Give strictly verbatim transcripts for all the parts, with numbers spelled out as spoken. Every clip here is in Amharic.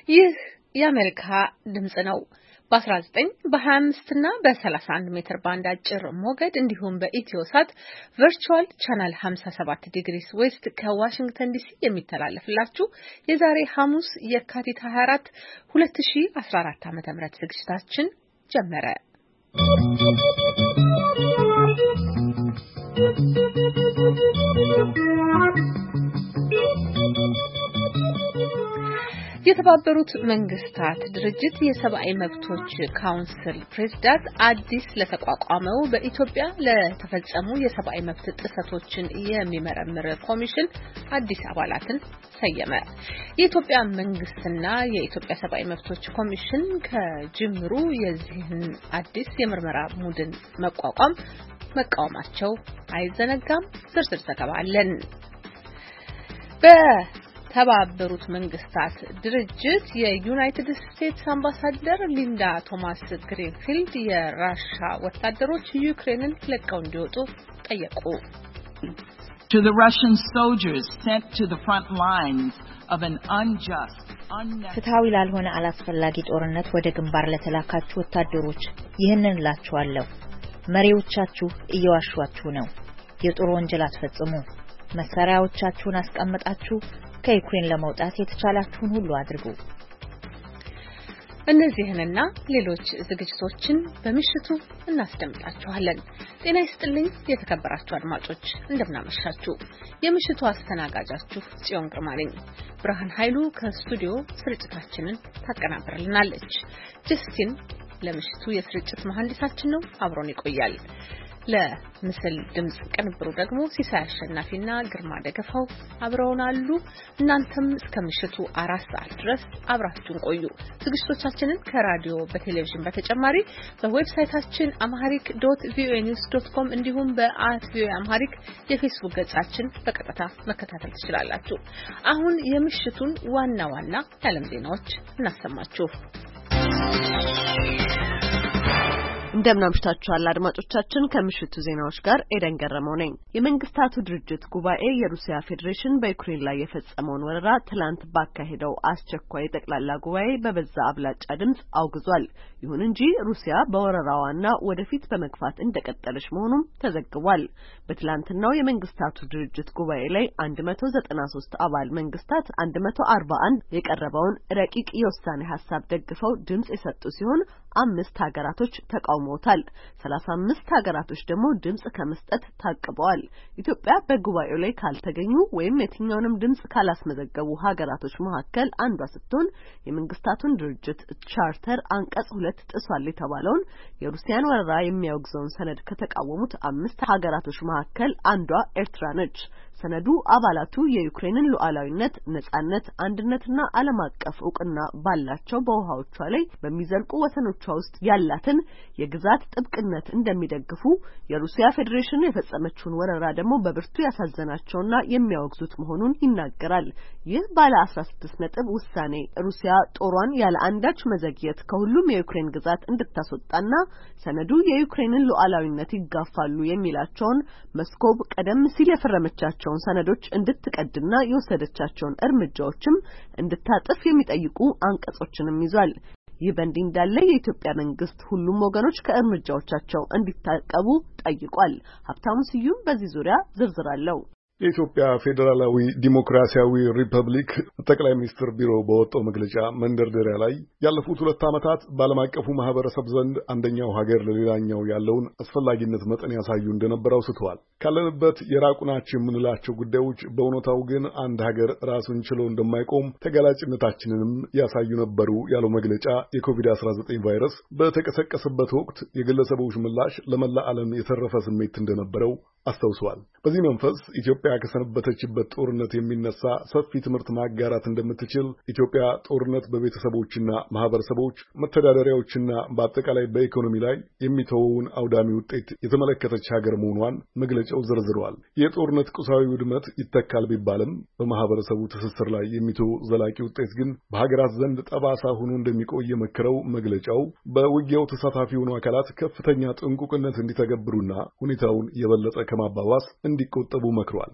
ይህ የአሜሪካ ድምጽ ነው። በ19 በ25 እና በ31 ሜትር ባንድ አጭር ሞገድ እንዲሁም በኢትዮሳት ቨርቹዋል ቻናል ሃምሳ ሰባት ዲግሪስ ዌስት ከዋሽንግተን ዲሲ የሚተላለፍላችሁ የዛሬ ሐሙስ የካቲት ሃያ አራት ሁለት ሺህ አስራ አራት ዓመተ ምህረት ዝግጅታችን ጀመረ። የተባበሩት መንግስታት ድርጅት የሰብአዊ መብቶች ካውንስል ፕሬዝዳንት አዲስ ለተቋቋመው በኢትዮጵያ ለተፈጸሙ የሰብአዊ መብት ጥሰቶችን የሚመረምር ኮሚሽን አዲስ አባላትን ሰየመ። የኢትዮጵያ መንግስትና የኢትዮጵያ ሰብአዊ መብቶች ኮሚሽን ከጅምሩ የዚህን አዲስ የምርመራ ቡድን መቋቋም መቃወማቸው አይዘነጋም። ዝርዝር ዘገባ አለን። በ ተባበሩት መንግስታት ድርጅት የዩናይትድ ስቴትስ አምባሳደር ሊንዳ ቶማስ ግሪንፊልድ የራሻ ወታደሮች ዩክሬንን ለቀው እንዲወጡ ጠየቁ። To the Russian soldiers sent to the front lines of an unjust ፍትሃዊ ላልሆነ አላስፈላጊ ጦርነት ወደ ግንባር ለተላካችሁ ወታደሮች ይህንን እላችኋለሁ። መሪዎቻችሁ እየዋሿችሁ ነው። የጦር ወንጀል አትፈጽሙ። መሳሪያዎቻችሁን አስቀምጣችሁ ከዩክሬን ለመውጣት የተቻላችሁን ሁሉ አድርጉ። እነዚህንና ሌሎች ዝግጅቶችን በምሽቱ እናስደምጣችኋለን። ጤና ይስጥልኝ የተከበራችሁ አድማጮች፣ እንደምናመሻችሁ። የምሽቱ አስተናጋጃችሁ ጽዮን ግርማ ነኝ። ብርሃን ኃይሉ ከስቱዲዮ ስርጭታችንን ታቀናብርልናለች። ጀስቲን ለምሽቱ የስርጭት መሐንዲሳችን ነው፣ አብሮን ይቆያል። ለምስል ድምጽ ቅንብሩ ደግሞ ሲሳይ አሸናፊና ግርማ ደገፋው አብረውን አሉ። እናንተም እስከ ምሽቱ አራት ሰዓት ድረስ አብራችሁን ቆዩ። ዝግጅቶቻችንን ከራዲዮ በቴሌቪዥን በተጨማሪ በዌብሳይታችን amharic dot voa news dot com እንዲሁም በአት ቪኦኤ amharic የፌስቡክ ገጻችን በቀጥታ መከታተል ትችላላችሁ። አሁን የምሽቱን ዋና ዋና የዓለም ዜናዎች እናሰማችሁ። እንደምናምሽታችኋል አድማጮቻችን። ከምሽቱ ዜናዎች ጋር ኤደን ገረመው ነኝ። የመንግስታቱ ድርጅት ጉባኤ የሩሲያ ፌዴሬሽን በዩክሬን ላይ የፈጸመውን ወረራ ትላንት ባካሄደው አስቸኳይ ጠቅላላ ጉባኤ በበዛ አብላጫ ድምጽ አውግዟል። ይሁን እንጂ ሩሲያ በወረራዋና ወደፊት በመግፋት እንደቀጠለች መሆኑም ተዘግቧል። በትላንትናው የመንግስታቱ ድርጅት ጉባኤ ላይ አንድ መቶ ዘጠና ሶስት አባል መንግስታት አንድ መቶ አርባ አንድ የቀረበውን ረቂቅ የውሳኔ ሐሳብ ደግፈው ድምጽ የሰጡ ሲሆን አምስት ሀገራቶች ተቃውመውታል። ሰላሳ አምስት ሀገራቶች ደግሞ ድምጽ ከመስጠት ታቅበዋል። ኢትዮጵያ በጉባኤው ላይ ካልተገኙ ወይም የትኛውንም ድምጽ ካላስመዘገቡ ሀገራቶች መካከል አንዷ ስትሆን የመንግስታቱን ድርጅት ቻርተር አንቀጽ ሁለት ጥሷል የተባለውን የሩሲያን ወረራ የሚያወግዘውን ሰነድ ከተቃወሙት አምስት ሀገራቶች መካከል አንዷ ኤርትራ ነች። ሰነዱ አባላቱ የዩክሬንን ሉዓላዊነት፣ ነጻነት፣ አንድነትና ዓለም አቀፍ ዕውቅና ባላቸው በውሃዎቿ ላይ በሚዘልቁ ወሰኖቿ ውስጥ ያላትን የግዛት ጥብቅነት እንደሚደግፉ፣ የሩሲያ ፌዴሬሽን የፈጸመችውን ወረራ ደግሞ በብርቱ ያሳዘናቸውና የሚያወግዙት መሆኑን ይናገራል። ይህ ባለ አስራ ስድስት ነጥብ ውሳኔ ሩሲያ ጦሯን ያለ አንዳች መዘግየት ከሁሉም የዩክሬን ግዛት እንድታስወጣና ሰነዱ የዩክሬንን ሉዓላዊነት ይጋፋሉ የሚላቸውን መስኮብ ቀደም ሲል የፈረመቻቸው ሰነዶች እንድትቀድና የወሰደቻቸውን እርምጃዎችም እንድታጥፍ የሚጠይቁ አንቀጾችንም ይዟል። ይህ በእንዲህ እንዳለ የኢትዮጵያ መንግስት ሁሉም ወገኖች ከእርምጃዎቻቸው እንዲታቀቡ ጠይቋል። ሀብታሙ ስዩም በዚህ ዙሪያ ዝርዝር አለው። የኢትዮጵያ ፌዴራላዊ ዲሞክራሲያዊ ሪፐብሊክ ጠቅላይ ሚኒስትር ቢሮ በወጣው መግለጫ መንደርደሪያ ላይ ያለፉት ሁለት ዓመታት በዓለም አቀፉ ማህበረሰብ ዘንድ አንደኛው ሀገር ለሌላኛው ያለውን አስፈላጊነት መጠን ያሳዩ እንደነበር አውስተዋል። ካለንበት የራቁ ናቸው የምንላቸው ጉዳዮች በእውነታው ግን አንድ ሀገር ራሱን ችሎ እንደማይቆም ተጋላጭነታችንንም ያሳዩ ነበሩ ያለው መግለጫ የኮቪድ አስራ ዘጠኝ ቫይረስ በተቀሰቀሰበት ወቅት የግለሰቦች ምላሽ ለመላ ዓለም የተረፈ ስሜት እንደነበረው አስተውሷል። በዚህ መንፈስ ኢትዮጵያ ከሰነበተችበት ጦርነት የሚነሳ ሰፊ ትምህርት ማጋራት እንደምትችል፣ ኢትዮጵያ ጦርነት በቤተሰቦችና ማህበረሰቦች መተዳደሪያዎችና በአጠቃላይ በኢኮኖሚ ላይ የሚተወውን አውዳሚ ውጤት የተመለከተች ሀገር መሆኗን መግለጫው ዘርዝሯል። የጦርነት ቁሳዊ ውድመት ይተካል ቢባልም በማህበረሰቡ ትስስር ላይ የሚተው ዘላቂ ውጤት ግን በሀገራት ዘንድ ጠባሳ ሆኖ እንደሚቆይ የመከረው መግለጫው በውጊያው ተሳታፊ የሆኑ አካላት ከፍተኛ ጥንቁቅነት እንዲተገብሩና ሁኔታውን የበለጠ ከማባባስ እንዲቆጠቡ መክሯል።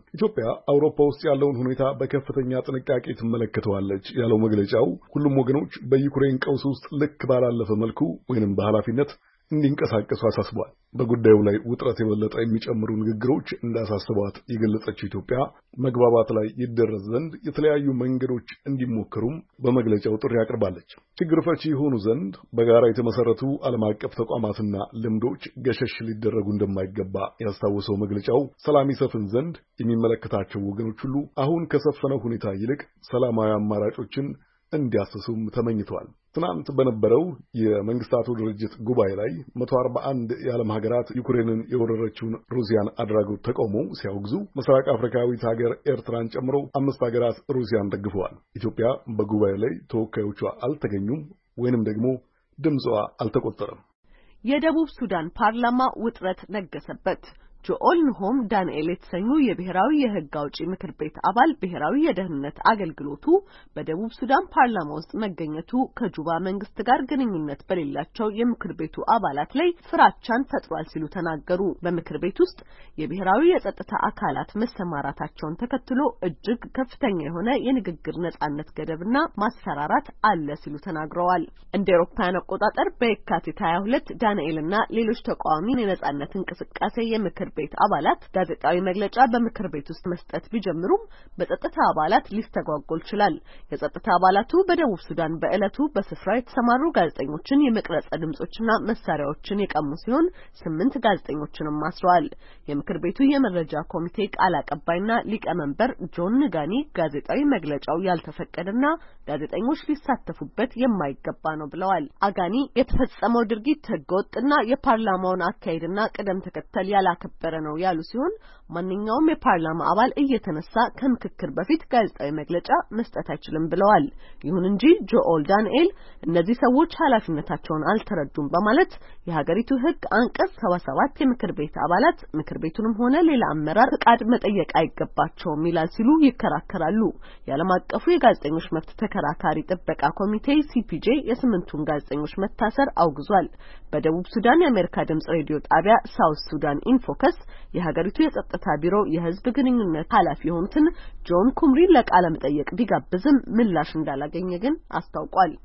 ኢትዮጵያ አውሮፓ ውስጥ ያለውን ሁኔታ በከፍተኛ ጥንቃቄ ትመለከተዋለች ያለው መግለጫው ሁሉም ወገኖች በዩክሬን ቀውስ ውስጥ ልክ ባላለፈ መልኩ ወይንም በኃላፊነት እንዲንቀሳቀሱ አሳስቧል። በጉዳዩ ላይ ውጥረት የበለጠ የሚጨምሩ ንግግሮች እንዳሳስቧት የገለጸችው ኢትዮጵያ መግባባት ላይ ይደረስ ዘንድ የተለያዩ መንገዶች እንዲሞከሩም በመግለጫው ጥሪ አቅርባለች። ችግር ፈቺ የሆኑ ዘንድ በጋራ የተመሰረቱ ዓለም አቀፍ ተቋማትና ልምዶች ገሸሽ ሊደረጉ እንደማይገባ ያስታወሰው መግለጫው ሰላም ይሰፍን ዘንድ የሚመለከታቸው ወገኖች ሁሉ አሁን ከሰፈነው ሁኔታ ይልቅ ሰላማዊ አማራጮችን እንዲያስሱም ተመኝቷል። ትናንት በነበረው የመንግስታቱ ድርጅት ጉባኤ ላይ መቶ አርባ አንድ የዓለም ሀገራት ዩክሬንን የወረረችውን ሩሲያን አድራጎት ተቃውመው ሲያወግዙ ምስራቅ አፍሪካዊት ሀገር ኤርትራን ጨምሮ አምስት ሀገራት ሩሲያን ደግፈዋል። ኢትዮጵያ በጉባኤ ላይ ተወካዮቿ አልተገኙም ወይንም ደግሞ ድምጿ አልተቆጠረም። የደቡብ ሱዳን ፓርላማ ውጥረት ነገሰበት። ጆኦል ንሆም ዳንኤል የተሰኙ የብሔራዊ የሕግ አውጪ ምክር ቤት አባል ብሔራዊ የደህንነት አገልግሎቱ በደቡብ ሱዳን ፓርላማ ውስጥ መገኘቱ ከጁባ መንግስት ጋር ግንኙነት በሌላቸው የምክር ቤቱ አባላት ላይ ፍራቻን ፈጥሯል ሲሉ ተናገሩ። በምክር ቤት ውስጥ የብሔራዊ የጸጥታ አካላት መሰማራታቸውን ተከትሎ እጅግ ከፍተኛ የሆነ የንግግር ነጻነት ገደብና ማስፈራራት አለ ሲሉ ተናግረዋል። እንደ አውሮፓውያን አቆጣጠር በየካቲት ሀያ ሁለት ዳንኤልና ሌሎች ተቃዋሚ የነጻነት እንቅስቃሴ የምክር ቤት አባላት ጋዜጣዊ መግለጫ በምክር ቤት ውስጥ መስጠት ቢጀምሩም በጸጥታ አባላት ሊስተጓጎል ይችላል። የጸጥታ አባላቱ በደቡብ ሱዳን በእለቱ በስፍራው የተሰማሩ ጋዜጠኞችን የመቅረጸ ድምጾችና መሳሪያዎችን የቀሙ ሲሆን ስምንት ጋዜጠኞችንም አስረዋል። የምክር ቤቱ የመረጃ ኮሚቴ ቃል አቀባይና ሊቀመንበር ጆን ንጋኒ ጋዜጣዊ መግለጫው ያልተፈቀደና ጋዜጠኞች ሊሳተፉበት የማይገባ ነው ብለዋል። አጋኒ የተፈጸመው ድርጊት ህገወጥና የፓርላማውን አካሄድና ቅደም ተከተል ያላከበረ ነው ያሉ ሲሆን ማንኛውም የፓርላማ አባል እየተነሳ ከምክክር በፊት ጋዜጣዊ መግለጫ መስጠት አይችልም ብለዋል። ይሁን እንጂ ጆኦል ዳንኤል እነዚህ ሰዎች ኃላፊነታቸውን አልተረዱም በማለት የሀገሪቱ ህግ አንቀጽ ሰባ ሰባት የምክር ቤት አባላት ምክር ቤቱንም ሆነ ሌላ አመራር ፍቃድ መጠየቅ አይገባቸውም ይላል ሲሉ ይከራከራሉ። የዓለም አቀፉ የጋዜጠኞች መብት ተከራካሪ ጥበቃ ኮሚቴ ሲፒጄ የስምንቱን ጋዜጠኞች መታሰር አውግዟል። በደቡብ ሱዳን የአሜሪካ ድምጽ ሬዲዮ ጣቢያ ሳውዝ ሱዳን ኢንፎከስ የሀገሪቱ የጸጥታ ቢሮ የህዝብ ግንኙነት ኃላፊ የሆኑትን ጆን ኩምሪን ለቃለ መጠይቅ ቢጋብዝም ምላሽ እንዳላገኘ ግን አስታውቋል።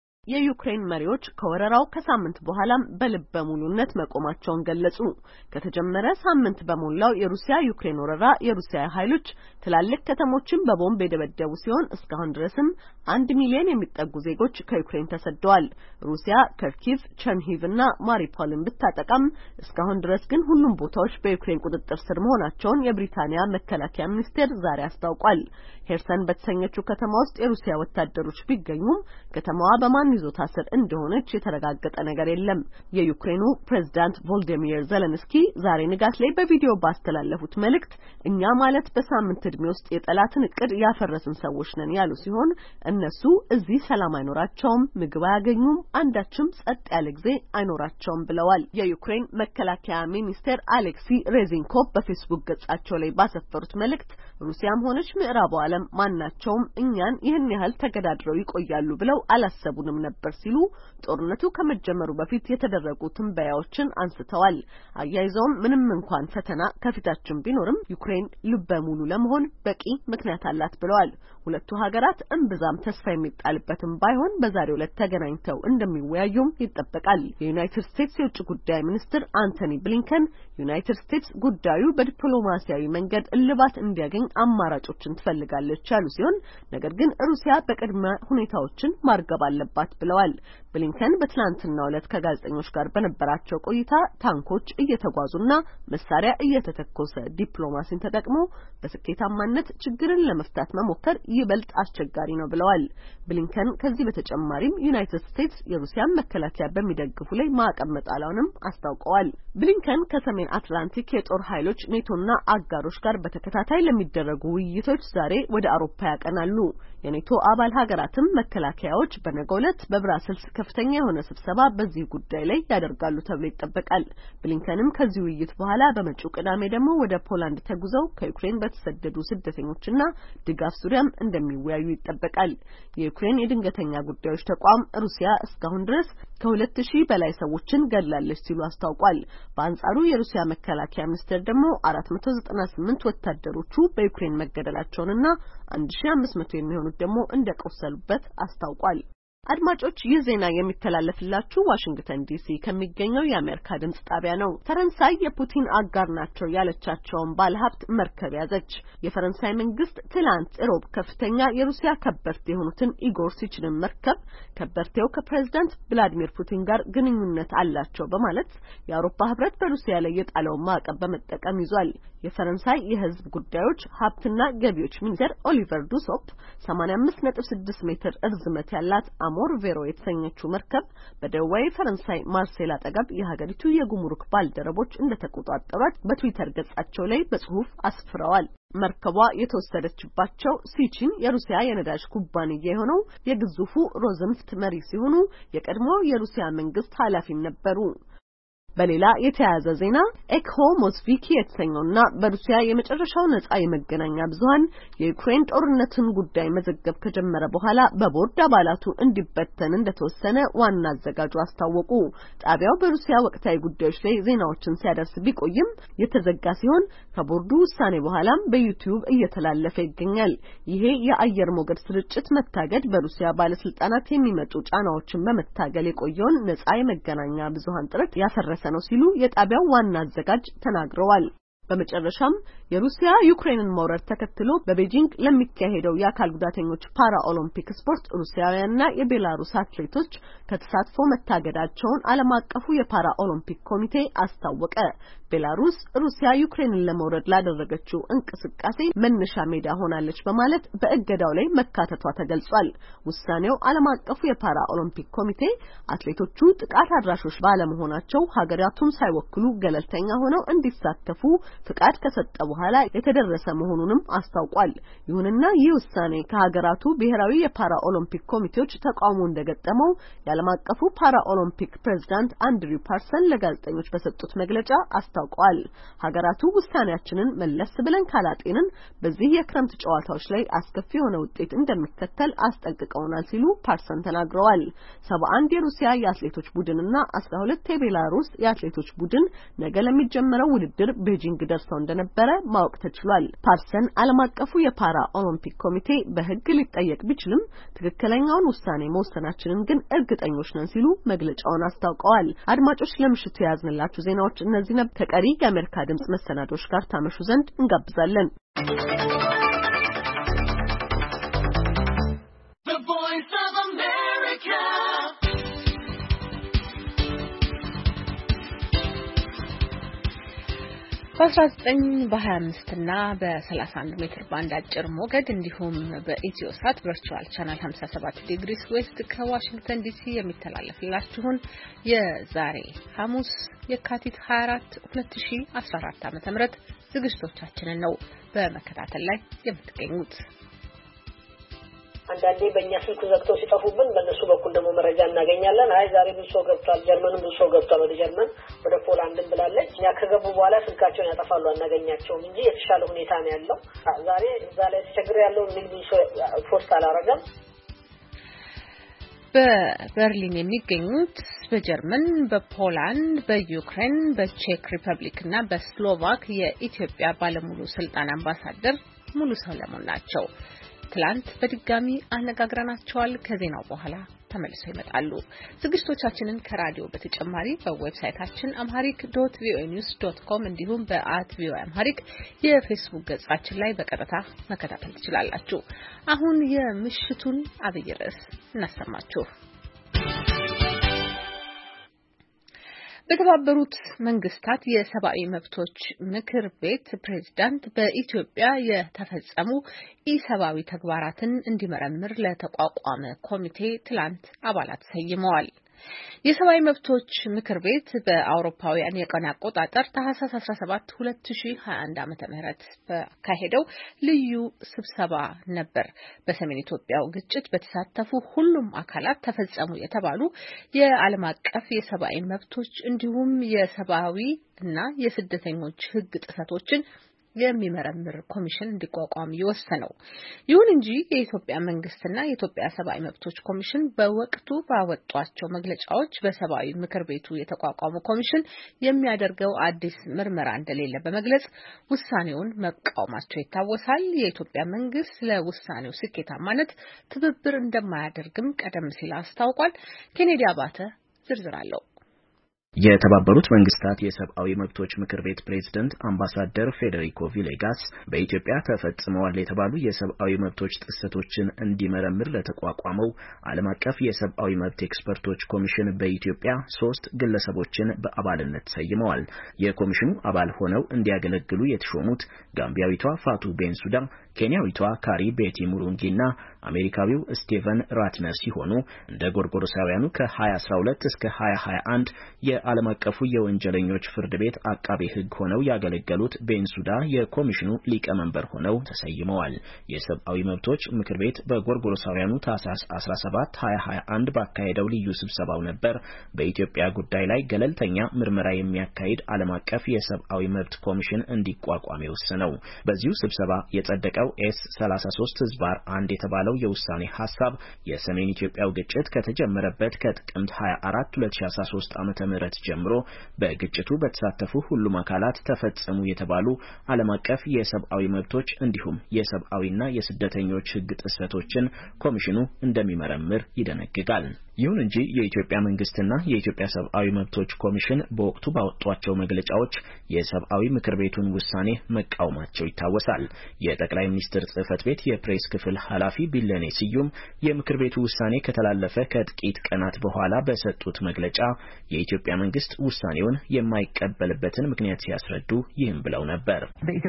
የዩክሬን መሪዎች ከወረራው ከሳምንት በኋላም በልበ ሙሉነት መቆማቸውን ገለጹ። ከተጀመረ ሳምንት በሞላው የሩሲያ ዩክሬን ወረራ የሩሲያ ኃይሎች ትላልቅ ከተሞችን በቦምብ የደበደቡ ሲሆን እስካሁን ድረስም አንድ ሚሊዮን የሚጠጉ ዜጎች ከዩክሬን ተሰደዋል። ሩሲያ ከርኪቭ፣ ቸርኒሂቭና ማሪፖልን ብታጠቃም እስካሁን ድረስ ግን ሁሉም ቦታዎች በዩክሬን ቁጥጥር ስር መሆናቸውን የብሪታንያ መከላከያ ሚኒስቴር ዛሬ አስታውቋል። ሄርሰን በተሰኘችው ከተማ ውስጥ የሩሲያ ወታደሮች ቢገኙም ከተማዋ በማን ይዞታ ስር እንደሆነች የተረጋገጠ ነገር የለም። የዩክሬኑ ፕሬዝዳንት ቮልዲሚር ዘለንስኪ ዛሬ ንጋት ላይ በቪዲዮ ባስተላለፉት መልእክት እኛ ማለት በሳምንት እድሜ ውስጥ የጠላትን እቅድ ያፈረስን ሰዎች ነን ያሉ ሲሆን እነሱ እዚህ ሰላም አይኖራቸውም፣ ምግብ አያገኙም፣ አንዳችም ጸጥ ያለ ጊዜ አይኖራቸውም ብለዋል። የዩክሬን መከላከያ ሚኒስቴር አሌክሲ ሬዚንኮቭ በፌስቡክ ገጻቸው ላይ ባሰፈሩት መልእክት ሩሲያም ሆነች ምዕራቡ ዓለም ማናቸውም እኛን ይህን ያህል ተገዳድረው ይቆያሉ ብለው አላሰቡንም ነበር ሲሉ ጦርነቱ ከመጀመሩ በፊት የተደረጉ ትንበያዎችን አንስተዋል። አያይዘውም ምንም እንኳን ፈተና ከፊታችን ቢኖርም ዩክሬን ልበ ሙሉ ለመሆን በቂ ምክንያት አላት ብለዋል። ሁለቱ ሀገራት እምብዛም ተስፋ የሚጣልበትም ባይሆን በዛሬው ዕለት ተገናኝተው እንደሚወያዩም ይጠበቃል። የዩናይትድ ስቴትስ የውጭ ጉዳይ ሚኒስትር አንቶኒ ብሊንከን ዩናይትድ ስቴትስ ጉዳዩ በዲፕሎማሲያዊ መንገድ እልባት እንዲያገኝ አማራጮችን ትፈልጋለች ያሉ ሲሆን ነገር ግን ሩሲያ በቅድመ ሁኔታዎችን ማርገብ አለባት ብለዋል። ብሊንከን በትላንትናው ዕለት ከጋዜጠኞች ጋር በነበራቸው ቆይታ ታንኮች እየተጓዙና መሳሪያ እየተተኮሰ ዲፕሎማሲን ተጠቅሞ በስኬታማነት ችግርን ለመፍታት መሞከር ይበልጥ አስቸጋሪ ነው ብለዋል። ብሊንከን ከዚህ በተጨማሪም ዩናይትድ ስቴትስ የሩሲያን መከላከያ በሚደግፉ ላይ ማዕቀብ መጣሏንም አስታውቀዋል። ብሊንከን ከሰሜን አትላንቲክ የጦር ኃይሎች ኔቶና አጋሮች ጋር በተከታታይ ለሚደረጉ ውይይቶች ዛሬ ወደ አውሮፓ ያቀናሉ። የኔቶ አባል ሀገራትም መከላከያዎች በነገው ዕለት በብራስልስ ከፍተኛ የሆነ ስብሰባ በዚህ ጉዳይ ላይ ያደርጋሉ ተብሎ ይጠበቃል። ብሊንከንም ከዚህ ውይይት በኋላ በመጪው ቅዳሜ ደግሞ ወደ ፖላንድ ተጉዘው ከዩክሬን በተሰደዱ ስደተኞችና ድጋፍ ዙሪያም እንደሚወያዩ ይጠበቃል። የዩክሬን የድንገተኛ ጉዳዮች ተቋም ሩሲያ እስካሁን ድረስ ከሁለት ሺህ በላይ ሰዎችን ገድላለች ሲሉ አስታውቋል። በአንጻሩ የሩሲያ መከላከያ ሚኒስቴር ደግሞ አራት መቶ ዘጠና ስምንት ወታደሮቹ በዩክሬን መገደላቸውንና አንድ ሺህ አምስት መቶ የሚሆኑት ደግሞ እንደቆሰሉበት አስታውቋል። አድማጮች ይህ ዜና የሚተላለፍላችሁ ዋሽንግተን ዲሲ ከሚገኘው የአሜሪካ ድምጽ ጣቢያ ነው። ፈረንሳይ የፑቲን አጋር ናቸው ያለቻቸውን ባለሀብት መርከብ ያዘች። የፈረንሳይ መንግስት ትላንት ሮብ ከፍተኛ የሩሲያ ከበርቴ የሆኑትን ኢጎር ሲችልን መርከብ ከበርቴው ከፕሬዝዳንት ቭላዲሚር ፑቲን ጋር ግንኙነት አላቸው በማለት የአውሮፓ ህብረት በሩሲያ ላይ የጣለውን ማዕቀብ በመጠቀም ይዟል። የፈረንሳይ የህዝብ ጉዳዮች ሀብትና ገቢዎች ሚኒስትር ኦሊቨር ዱሶፕ ሰማንያ አምስት ነጥብ ስድስት ሜትር እርዝመት ያላት አሞር ቬሮ የተሰኘችው መርከብ በደቡባዊ ፈረንሳይ ማርሴል አጠገብ የሀገሪቱ የጉምሩክ ባልደረቦች እንደተቆጣጠሯት በትዊተር ገጻቸው ላይ በጽሁፍ አስፍረዋል። መርከቧ የተወሰደችባቸው ሲቺን የሩሲያ የነዳጅ ኩባንያ የሆነው የግዙፉ ሮዝንፍት መሪ ሲሆኑ የቀድሞ የሩሲያ መንግስት ኃላፊ ነበሩ። በሌላ የተያያዘ ዜና ኤኮ ሞስቪኪ የተሰኘውና በሩሲያ የመጨረሻው ነጻ የመገናኛ ብዙሃን የዩክሬን ጦርነትን ጉዳይ መዘገብ ከጀመረ በኋላ በቦርድ አባላቱ እንዲበተን እንደተወሰነ ዋና አዘጋጁ አስታወቁ። ጣቢያው በሩሲያ ወቅታዊ ጉዳዮች ላይ ዜናዎችን ሲያደርስ ቢቆይም የተዘጋ ሲሆን ከቦርዱ ውሳኔ በኋላም በዩቲዩብ እየተላለፈ ይገኛል። ይሄ የአየር ሞገድ ስርጭት መታገድ በሩሲያ ባለስልጣናት የሚመጡ ጫናዎችን በመታገል የቆየውን ነጻ የመገናኛ ብዙሃን ጥረት ያፈረሰ ነው ሲሉ የጣቢያው ዋና አዘጋጅ ተናግረዋል። በመጨረሻም የሩሲያ ዩክሬንን መውረር ተከትሎ በቤጂንግ ለሚካሄደው የአካል ጉዳተኞች ፓራ ኦሎምፒክ ስፖርት ሩሲያውያንና የቤላሩስ አትሌቶች ከተሳትፎ መታገዳቸውን ዓለም አቀፉ የፓራ ኦሎምፒክ ኮሚቴ አስታወቀ። ቤላሩስ ሩሲያ ዩክሬንን ለመውረድ ላደረገችው እንቅስቃሴ መነሻ ሜዳ ሆናለች በማለት በእገዳው ላይ መካተቷ ተገልጿል። ውሳኔው ዓለም አቀፉ የፓራ ኦሎምፒክ ኮሚቴ አትሌቶቹ ጥቃት አድራሾች ባለመሆናቸው ሀገራቱን ሳይወክሉ ገለልተኛ ሆነው እንዲሳተፉ ፍቃድ ከሰጠ በኋላ የተደረሰ መሆኑንም አስታውቋል። ይሁንና ይህ ውሳኔ ከሀገራቱ ብሔራዊ የፓራ ኦሎምፒክ ኮሚቴዎች ተቃውሞ እንደገጠመው የዓለም አቀፉ ፓራ ኦሎምፒክ ፕሬዝዳንት አንድሪው ፓርሰን ለጋዜጠኞች በሰጡት መግለጫ አስታውቀዋል። ሀገራቱ ውሳኔያችንን መለስ ብለን ካላጤንን በዚህ የክረምት ጨዋታዎች ላይ አስከፊ የሆነ ውጤት እንደሚከተል አስጠንቅቀውናል ሲሉ ፓርሰን ተናግረዋል። ሰባ አንድ የሩሲያ የአትሌቶች ቡድንና አስራ ሁለት የቤላሩስ የአትሌቶች ቡድን ነገ ለሚጀምረው ውድድር ቤጂንግ ደርሰው እንደነበረ ማወቅ ተችሏል። ፓርሰን ዓለም አቀፉ የፓራ ኦሎምፒክ ኮሚቴ በሕግ ሊጠየቅ ቢችልም ትክክለኛውን ውሳኔ መወሰናችንን ግን እርግጠኞች ነን ሲሉ መግለጫውን አስታውቀዋል። አድማጮች ለምሽቱ የያዝንላችሁ ዜናዎች እነዚህ ነበር። ከቀሪ የአሜሪካ ድምጽ መሰናዶች ጋር ታመሹ ዘንድ እንጋብዛለን። በአስራ ዘጠኝ በሀያ አምስት እና በሰላሳ አንድ ሜትር ባንድ አጭር ሞገድ እንዲሁም በኢትዮ ሳት ቨርቹዋል ቻናል ሀምሳ ሰባት ዲግሪስ ዌስት ከዋሽንግተን ዲሲ የሚተላለፍላችሁን የዛሬ ሐሙስ የካቲት ሀያ አራት ሁለት ሺህ አስራ አራት ዓመተ ምህረት ዝግጅቶቻችንን ነው በመከታተል ላይ የምትገኙት። አንዳንዴ በእኛ ስልክ ዘግተው ሲጠፉብን በእነሱ በኩል ደግሞ መረጃ እናገኛለን። አይ ዛሬ ብዙ ሰው ገብቷል፣ ጀርመንም ብዙ ሰው ገብቷል፣ ወደ ጀርመን ወደ ፖላንድም ብላለች። እኛ ከገቡ በኋላ ስልካቸውን ያጠፋሉ፣ አናገኛቸውም እንጂ የተሻለ ሁኔታ ነው ያለው። ዛሬ እዛ ላይ ተቸግረ ያለው ንግዱ ሰው ፖስት አላረገም። በበርሊን የሚገኙት በጀርመን፣ በፖላንድ፣ በዩክሬን፣ በቼክ ሪፐብሊክ እና በስሎቫክ የኢትዮጵያ ባለሙሉ ስልጣን አምባሳደር ሙሉ ሰለሞን ናቸው። ትላንት በድጋሚ አነጋግረናቸዋል። ከዜናው በኋላ ተመልሰው ይመጣሉ። ዝግጅቶቻችንን ከራዲዮ በተጨማሪ በዌብሳይታችን amharic dot v o a news dot com እንዲሁም በአት ቪኦኤ amharic የፌስቡክ ገጻችን ላይ በቀጥታ መከታተል ትችላላችሁ። አሁን የምሽቱን አብይ ርዕስ እናሰማችሁ። በተባበሩት መንግስታት የሰብአዊ መብቶች ምክር ቤት ፕሬዝዳንት በኢትዮጵያ የተፈጸሙ ኢሰብአዊ ተግባራትን እንዲመረምር ለተቋቋመ ኮሚቴ ትላንት አባላት ሰይመዋል። የሰብአዊ መብቶች ምክር ቤት በአውሮፓውያን የቀን አቆጣጠር ታህሳስ አስራ ሰባት ሁለት ሺህ ሀያ አንድ ዓመተ ምህረት በካሄደው ልዩ ስብሰባ ነበር በሰሜን ኢትዮጵያው ግጭት በተሳተፉ ሁሉም አካላት ተፈጸሙ የተባሉ የዓለም አቀፍ የሰብአዊ መብቶች እንዲሁም የሰብአዊ እና የስደተኞች ሕግ ጥሰቶችን የሚመረምር ኮሚሽን እንዲቋቋም ይወሰነው። ይሁን እንጂ የኢትዮጵያ መንግስትና የኢትዮጵያ ሰብአዊ መብቶች ኮሚሽን በወቅቱ ባወጧቸው መግለጫዎች በሰብአዊ ምክር ቤቱ የተቋቋመው ኮሚሽን የሚያደርገው አዲስ ምርመራ እንደሌለ በመግለጽ ውሳኔውን መቃወማቸው ይታወሳል። የኢትዮጵያ መንግስት ለውሳኔው ስኬታማነት ትብብር እንደማያደርግም ቀደም ሲል አስታውቋል። ኬኔዲ አባተ ዝርዝር አለው። የተባበሩት መንግስታት የሰብአዊ መብቶች ምክር ቤት ፕሬዝዳንት አምባሳደር ፌዴሪኮ ቪሌጋስ በኢትዮጵያ ተፈጽመዋል የተባሉ የሰብአዊ መብቶች ጥሰቶችን እንዲመረምር ለተቋቋመው ዓለም አቀፍ የሰብአዊ መብት ኤክስፐርቶች ኮሚሽን በኢትዮጵያ ሶስት ግለሰቦችን በአባልነት ሰይመዋል። የኮሚሽኑ አባል ሆነው እንዲያገለግሉ የተሾሙት ጋምቢያዊቷ ፋቱ ቤንሱዳ፣ ኬንያዊቷ ካሪ ቤቲ ሙሩንጊና አሜሪካዊው ስቲቨን ራትነር ሲሆኑ እንደ ጎርጎሮሳውያኑ ከ20 አስራ ሁለት እስከ ሃያ ሃያ አንድ የዓለም አቀፉ የወንጀለኞች ፍርድ ቤት አቃቤ ሕግ ሆነው ያገለገሉት ቤንሱዳ የኮሚሽኑ ሊቀመንበር ሆነው ተሰይመዋል። የሰብአዊ መብቶች ምክር ቤት በጎርጎሮሳውያኑ ታህሳስ አስራ ሰባት ሃያ ሃያ አንድ ባካሄደው ልዩ ስብሰባው ነበር በኢትዮጵያ ጉዳይ ላይ ገለልተኛ ምርመራ የሚያካሂድ ዓለም አቀፍ የሰብአዊ መብት ኮሚሽን እንዲቋቋም የወሰነው። በዚሁ ስብሰባ የጸደቀው ኤስ ሰላሳ ሶስት ህዝባር አንድ የተባለው የውሳኔ ሐሳብ የሰሜን ኢትዮጵያው ግጭት ከተጀመረበት ከጥቅምት ሃያ አራት ሁለት ሺህ አስራ ሶስት ዓመተ ምህረት ጀምሮ በግጭቱ በተሳተፉ ሁሉም አካላት ተፈጸሙ የተባሉ ዓለም አቀፍ የሰብአዊ መብቶች እንዲሁም የሰብአዊና የስደተኞች ሕግ ጥሰቶችን ኮሚሽኑ እንደሚመረምር ይደነግጋል። ይሁን እንጂ የኢትዮጵያ መንግስትና የኢትዮጵያ ሰብአዊ መብቶች ኮሚሽን በወቅቱ ባወጧቸው መግለጫዎች የሰብአዊ ምክር ቤቱን ውሳኔ መቃወማቸው ይታወሳል። የጠቅላይ ሚኒስትር ጽህፈት ቤት የፕሬስ ክፍል ኃላፊ ቢለኔ ስዩም የምክር ቤቱ ውሳኔ ከተላለፈ ከጥቂት ቀናት በኋላ በሰጡት መግለጫ የኢትዮጵያ መንግስት ውሳኔውን የማይቀበልበትን ምክንያት ሲያስረዱ ይህን ብለው ነበር።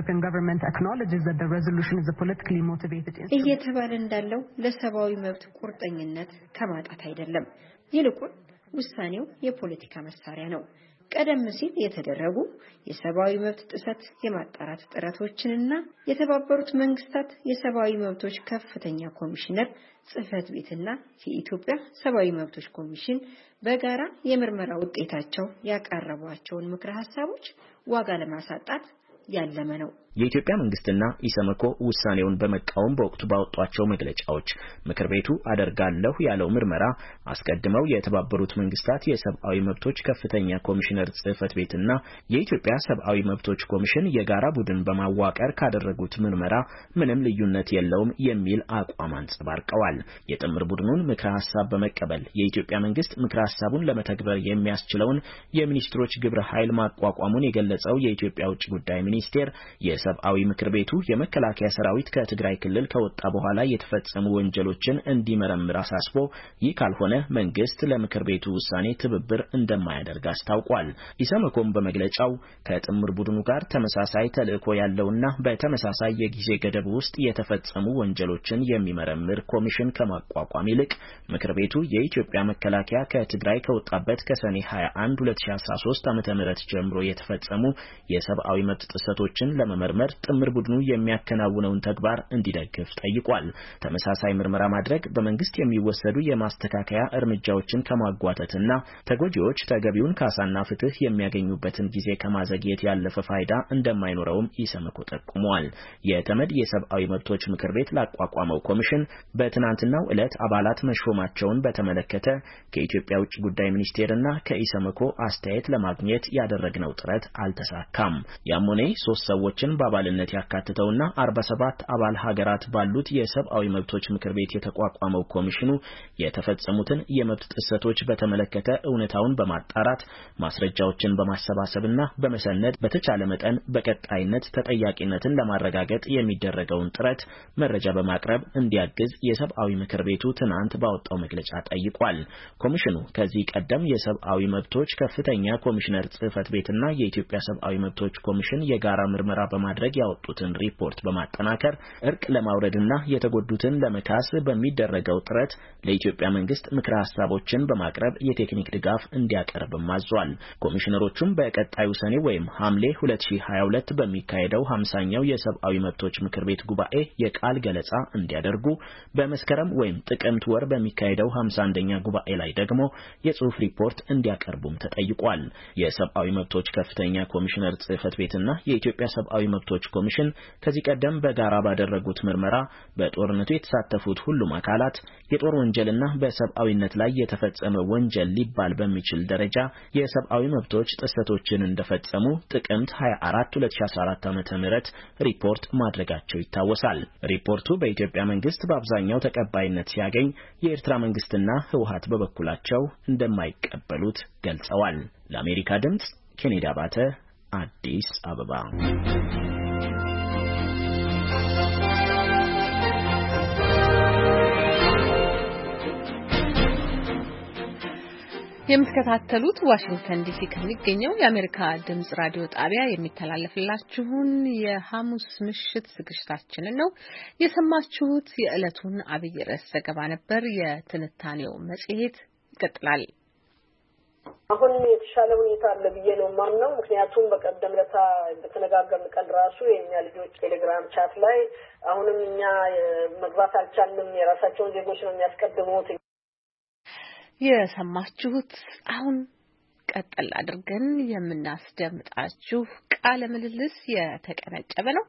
እየተባለ እንዳለው ለሰብአዊ መብት ቁርጠኝነት ከማጣት አይደለም። ይልቁን ውሳኔው የፖለቲካ መሳሪያ ነው። ቀደም ሲል የተደረጉ የሰብአዊ መብት ጥሰት የማጣራት ጥረቶችንና የተባበሩት መንግስታት የሰብአዊ መብቶች ከፍተኛ ኮሚሽነር ጽህፈት ቤትና የኢትዮጵያ ሰብአዊ መብቶች ኮሚሽን በጋራ የምርመራ ውጤታቸው ያቀረቧቸውን ምክረ ሐሳቦች ዋጋ ለማሳጣት ያለመ ነው። የኢትዮጵያ መንግስትና ኢሰመኮ ውሳኔውን በመቃወም በወቅቱ ባወጧቸው መግለጫዎች ምክር ቤቱ አደርጋለሁ ያለው ምርመራ አስቀድመው የተባበሩት መንግስታት የሰብአዊ መብቶች ከፍተኛ ኮሚሽነር ጽህፈት ቤትና የኢትዮጵያ ሰብአዊ መብቶች ኮሚሽን የጋራ ቡድን በማዋቀር ካደረጉት ምርመራ ምንም ልዩነት የለውም የሚል አቋም አንጸባርቀዋል። የጥምር ቡድኑን ምክረ ሐሳብ በመቀበል የኢትዮጵያ መንግስት ምክረ ሐሳቡን ለመተግበር የሚያስችለውን የሚኒስትሮች ግብረ ኃይል ማቋቋሙን የገለጸው የኢትዮጵያ ውጭ ጉዳይ ሚኒስቴር የሰብአዊ ምክር ቤቱ የመከላከያ ሰራዊት ከትግራይ ክልል ከወጣ በኋላ የተፈጸሙ ወንጀሎችን እንዲመረምር አሳስቦ ይህ ካልሆነ መንግስት ለምክር ቤቱ ውሳኔ ትብብር እንደማያደርግ አስታውቋል። ኢሰመኮም በመግለጫው ከጥምር ቡድኑ ጋር ተመሳሳይ ተልዕኮ ያለውና በተመሳሳይ የጊዜ ገደብ ውስጥ የተፈጸሙ ወንጀሎችን የሚመረምር ኮሚሽን ከማቋቋም ይልቅ ምክር ቤቱ የኢትዮጵያ መከላከያ ከትግራይ ከወጣበት ከሰኔ ሃያ አንድ ሁለት ሺህ አስራ ሶስት ዓመተ ምህረት ጀምሮ የተፈጸሙ የሰብአዊ መብት ጥሰቶችን ለመመርመር ጥምር ቡድኑ የሚያከናውነውን ተግባር እንዲደግፍ ጠይቋል። ተመሳሳይ ምርመራ ማድረግ በመንግስት የሚወሰዱ የማስተካከያ እርምጃዎችን ከማጓተትና ተጎጂዎች ተገቢውን ካሳና ፍትህ የሚያገኙበትን ጊዜ ከማዘግየት ያለፈ ፋይዳ እንደማይኖረውም ኢሰመኮ ጠቁሟል። የተመድ የሰብአዊ መብቶች ምክር ቤት ላቋቋመው ኮሚሽን በትናንትናው ዕለት አባላት መሾማቸውን በተመለከተ ከኢትዮጵያ ውጭ ጉዳይ ሚኒስቴርና ከኢሰመኮ አስተያየት ለማግኘት ያደረግነው ጥረት አልተሳካም። ያሞኔ ሶስት ሰዎችን በአባልነት ያካተተውና አርባ ሰባት አባል ሀገራት ባሉት የሰብአዊ መብቶች ምክር ቤት የተቋቋመው ኮሚሽኑ የተፈጸሙትን የመብት ጥሰቶች በተመለከተ እውነታውን በማጣራት ማስረጃዎችን በማሰባሰብና በመሰነድ በተቻለ መጠን በቀጣይነት ተጠያቂነትን ለማረጋገጥ የሚደረገውን ጥረት መረጃ በማቅረብ እንዲያግዝ የሰብአዊ ምክር ቤቱ ትናንት ባወጣው መግለጫ ጠይቋል። ኮሚሽኑ ከዚህ ቀደም የሰብአዊ መብቶች ከፍተኛ ኮሚሽነር ጽህፈት ቤትና የኢትዮጵያ ሰብአዊ መብቶች ኮሚሽን የጋራ ምርመራ በማ በማድረግ ያወጡትን ሪፖርት በማጠናከር እርቅ ለማውረድና የተጎዱትን ለመካስ በሚደረገው ጥረት ለኢትዮጵያ መንግስት ምክረ ሐሳቦችን በማቅረብ የቴክኒክ ድጋፍ እንዲያቀርብም አዟል። ኮሚሽነሮቹም በቀጣዩ ሰኔ ወይም ሐምሌ ሁለት ሺህ ሃያ ሁለት በሚካሄደው ሃምሳኛው የሰብአዊ መብቶች ምክር ቤት ጉባኤ የቃል ገለጻ እንዲያደርጉ በመስከረም ወይም ጥቅምት ወር በሚካሄደው ሃምሳ አንደኛ ጉባኤ ላይ ደግሞ የጽሑፍ ሪፖርት እንዲያቀርቡም ተጠይቋል። የሰብአዊ መብቶች ከፍተኛ ኮሚሽነር ጽሕፈት ቤትና የኢትዮጵያ ሰብአዊ መብቶች ኮሚሽን ከዚህ ቀደም በጋራ ባደረጉት ምርመራ በጦርነቱ የተሳተፉት ሁሉም አካላት የጦር ወንጀልና በሰብአዊነት ላይ የተፈጸመ ወንጀል ሊባል በሚችል ደረጃ የሰብአዊ መብቶች ጥሰቶችን እንደፈጸሙ ጥቅምት ሃያ አራት ሁለት ሺህ አስራ አራት ዓመተ ምህረት ሪፖርት ማድረጋቸው ይታወሳል። ሪፖርቱ በኢትዮጵያ መንግስት በአብዛኛው ተቀባይነት ሲያገኝ የኤርትራ መንግስትና ህወሓት በበኩላቸው እንደማይቀበሉት ገልጸዋል። ለአሜሪካ ድምጽ ኬኔዲ አባተ አዲስ አበባ። የምትከታተሉት ዋሽንግተን ዲሲ ከሚገኘው የአሜሪካ ድምጽ ራዲዮ ጣቢያ የሚተላለፍላችሁን የሐሙስ ምሽት ዝግጅታችንን ነው የሰማችሁት። የዕለቱን አብይ ርዕስ ዘገባ ነበር። የትንታኔው መጽሔት ይቀጥላል። አሁን የተሻለ ሁኔታ አለ ብዬ ነው ማምነው። ምክንያቱም በቀደም ለታ በተነጋገርን ቀን ራሱ የኛ ልጆች ቴሌግራም ቻት ላይ አሁንም እኛ መግባት አልቻልንም፣ የራሳቸውን ዜጎች ነው የሚያስቀድሙት። የሰማችሁት አሁን ቀጥል አድርገን የምናስደምጣችሁ ቃለ ምልልስ የተቀነጨበ ነው።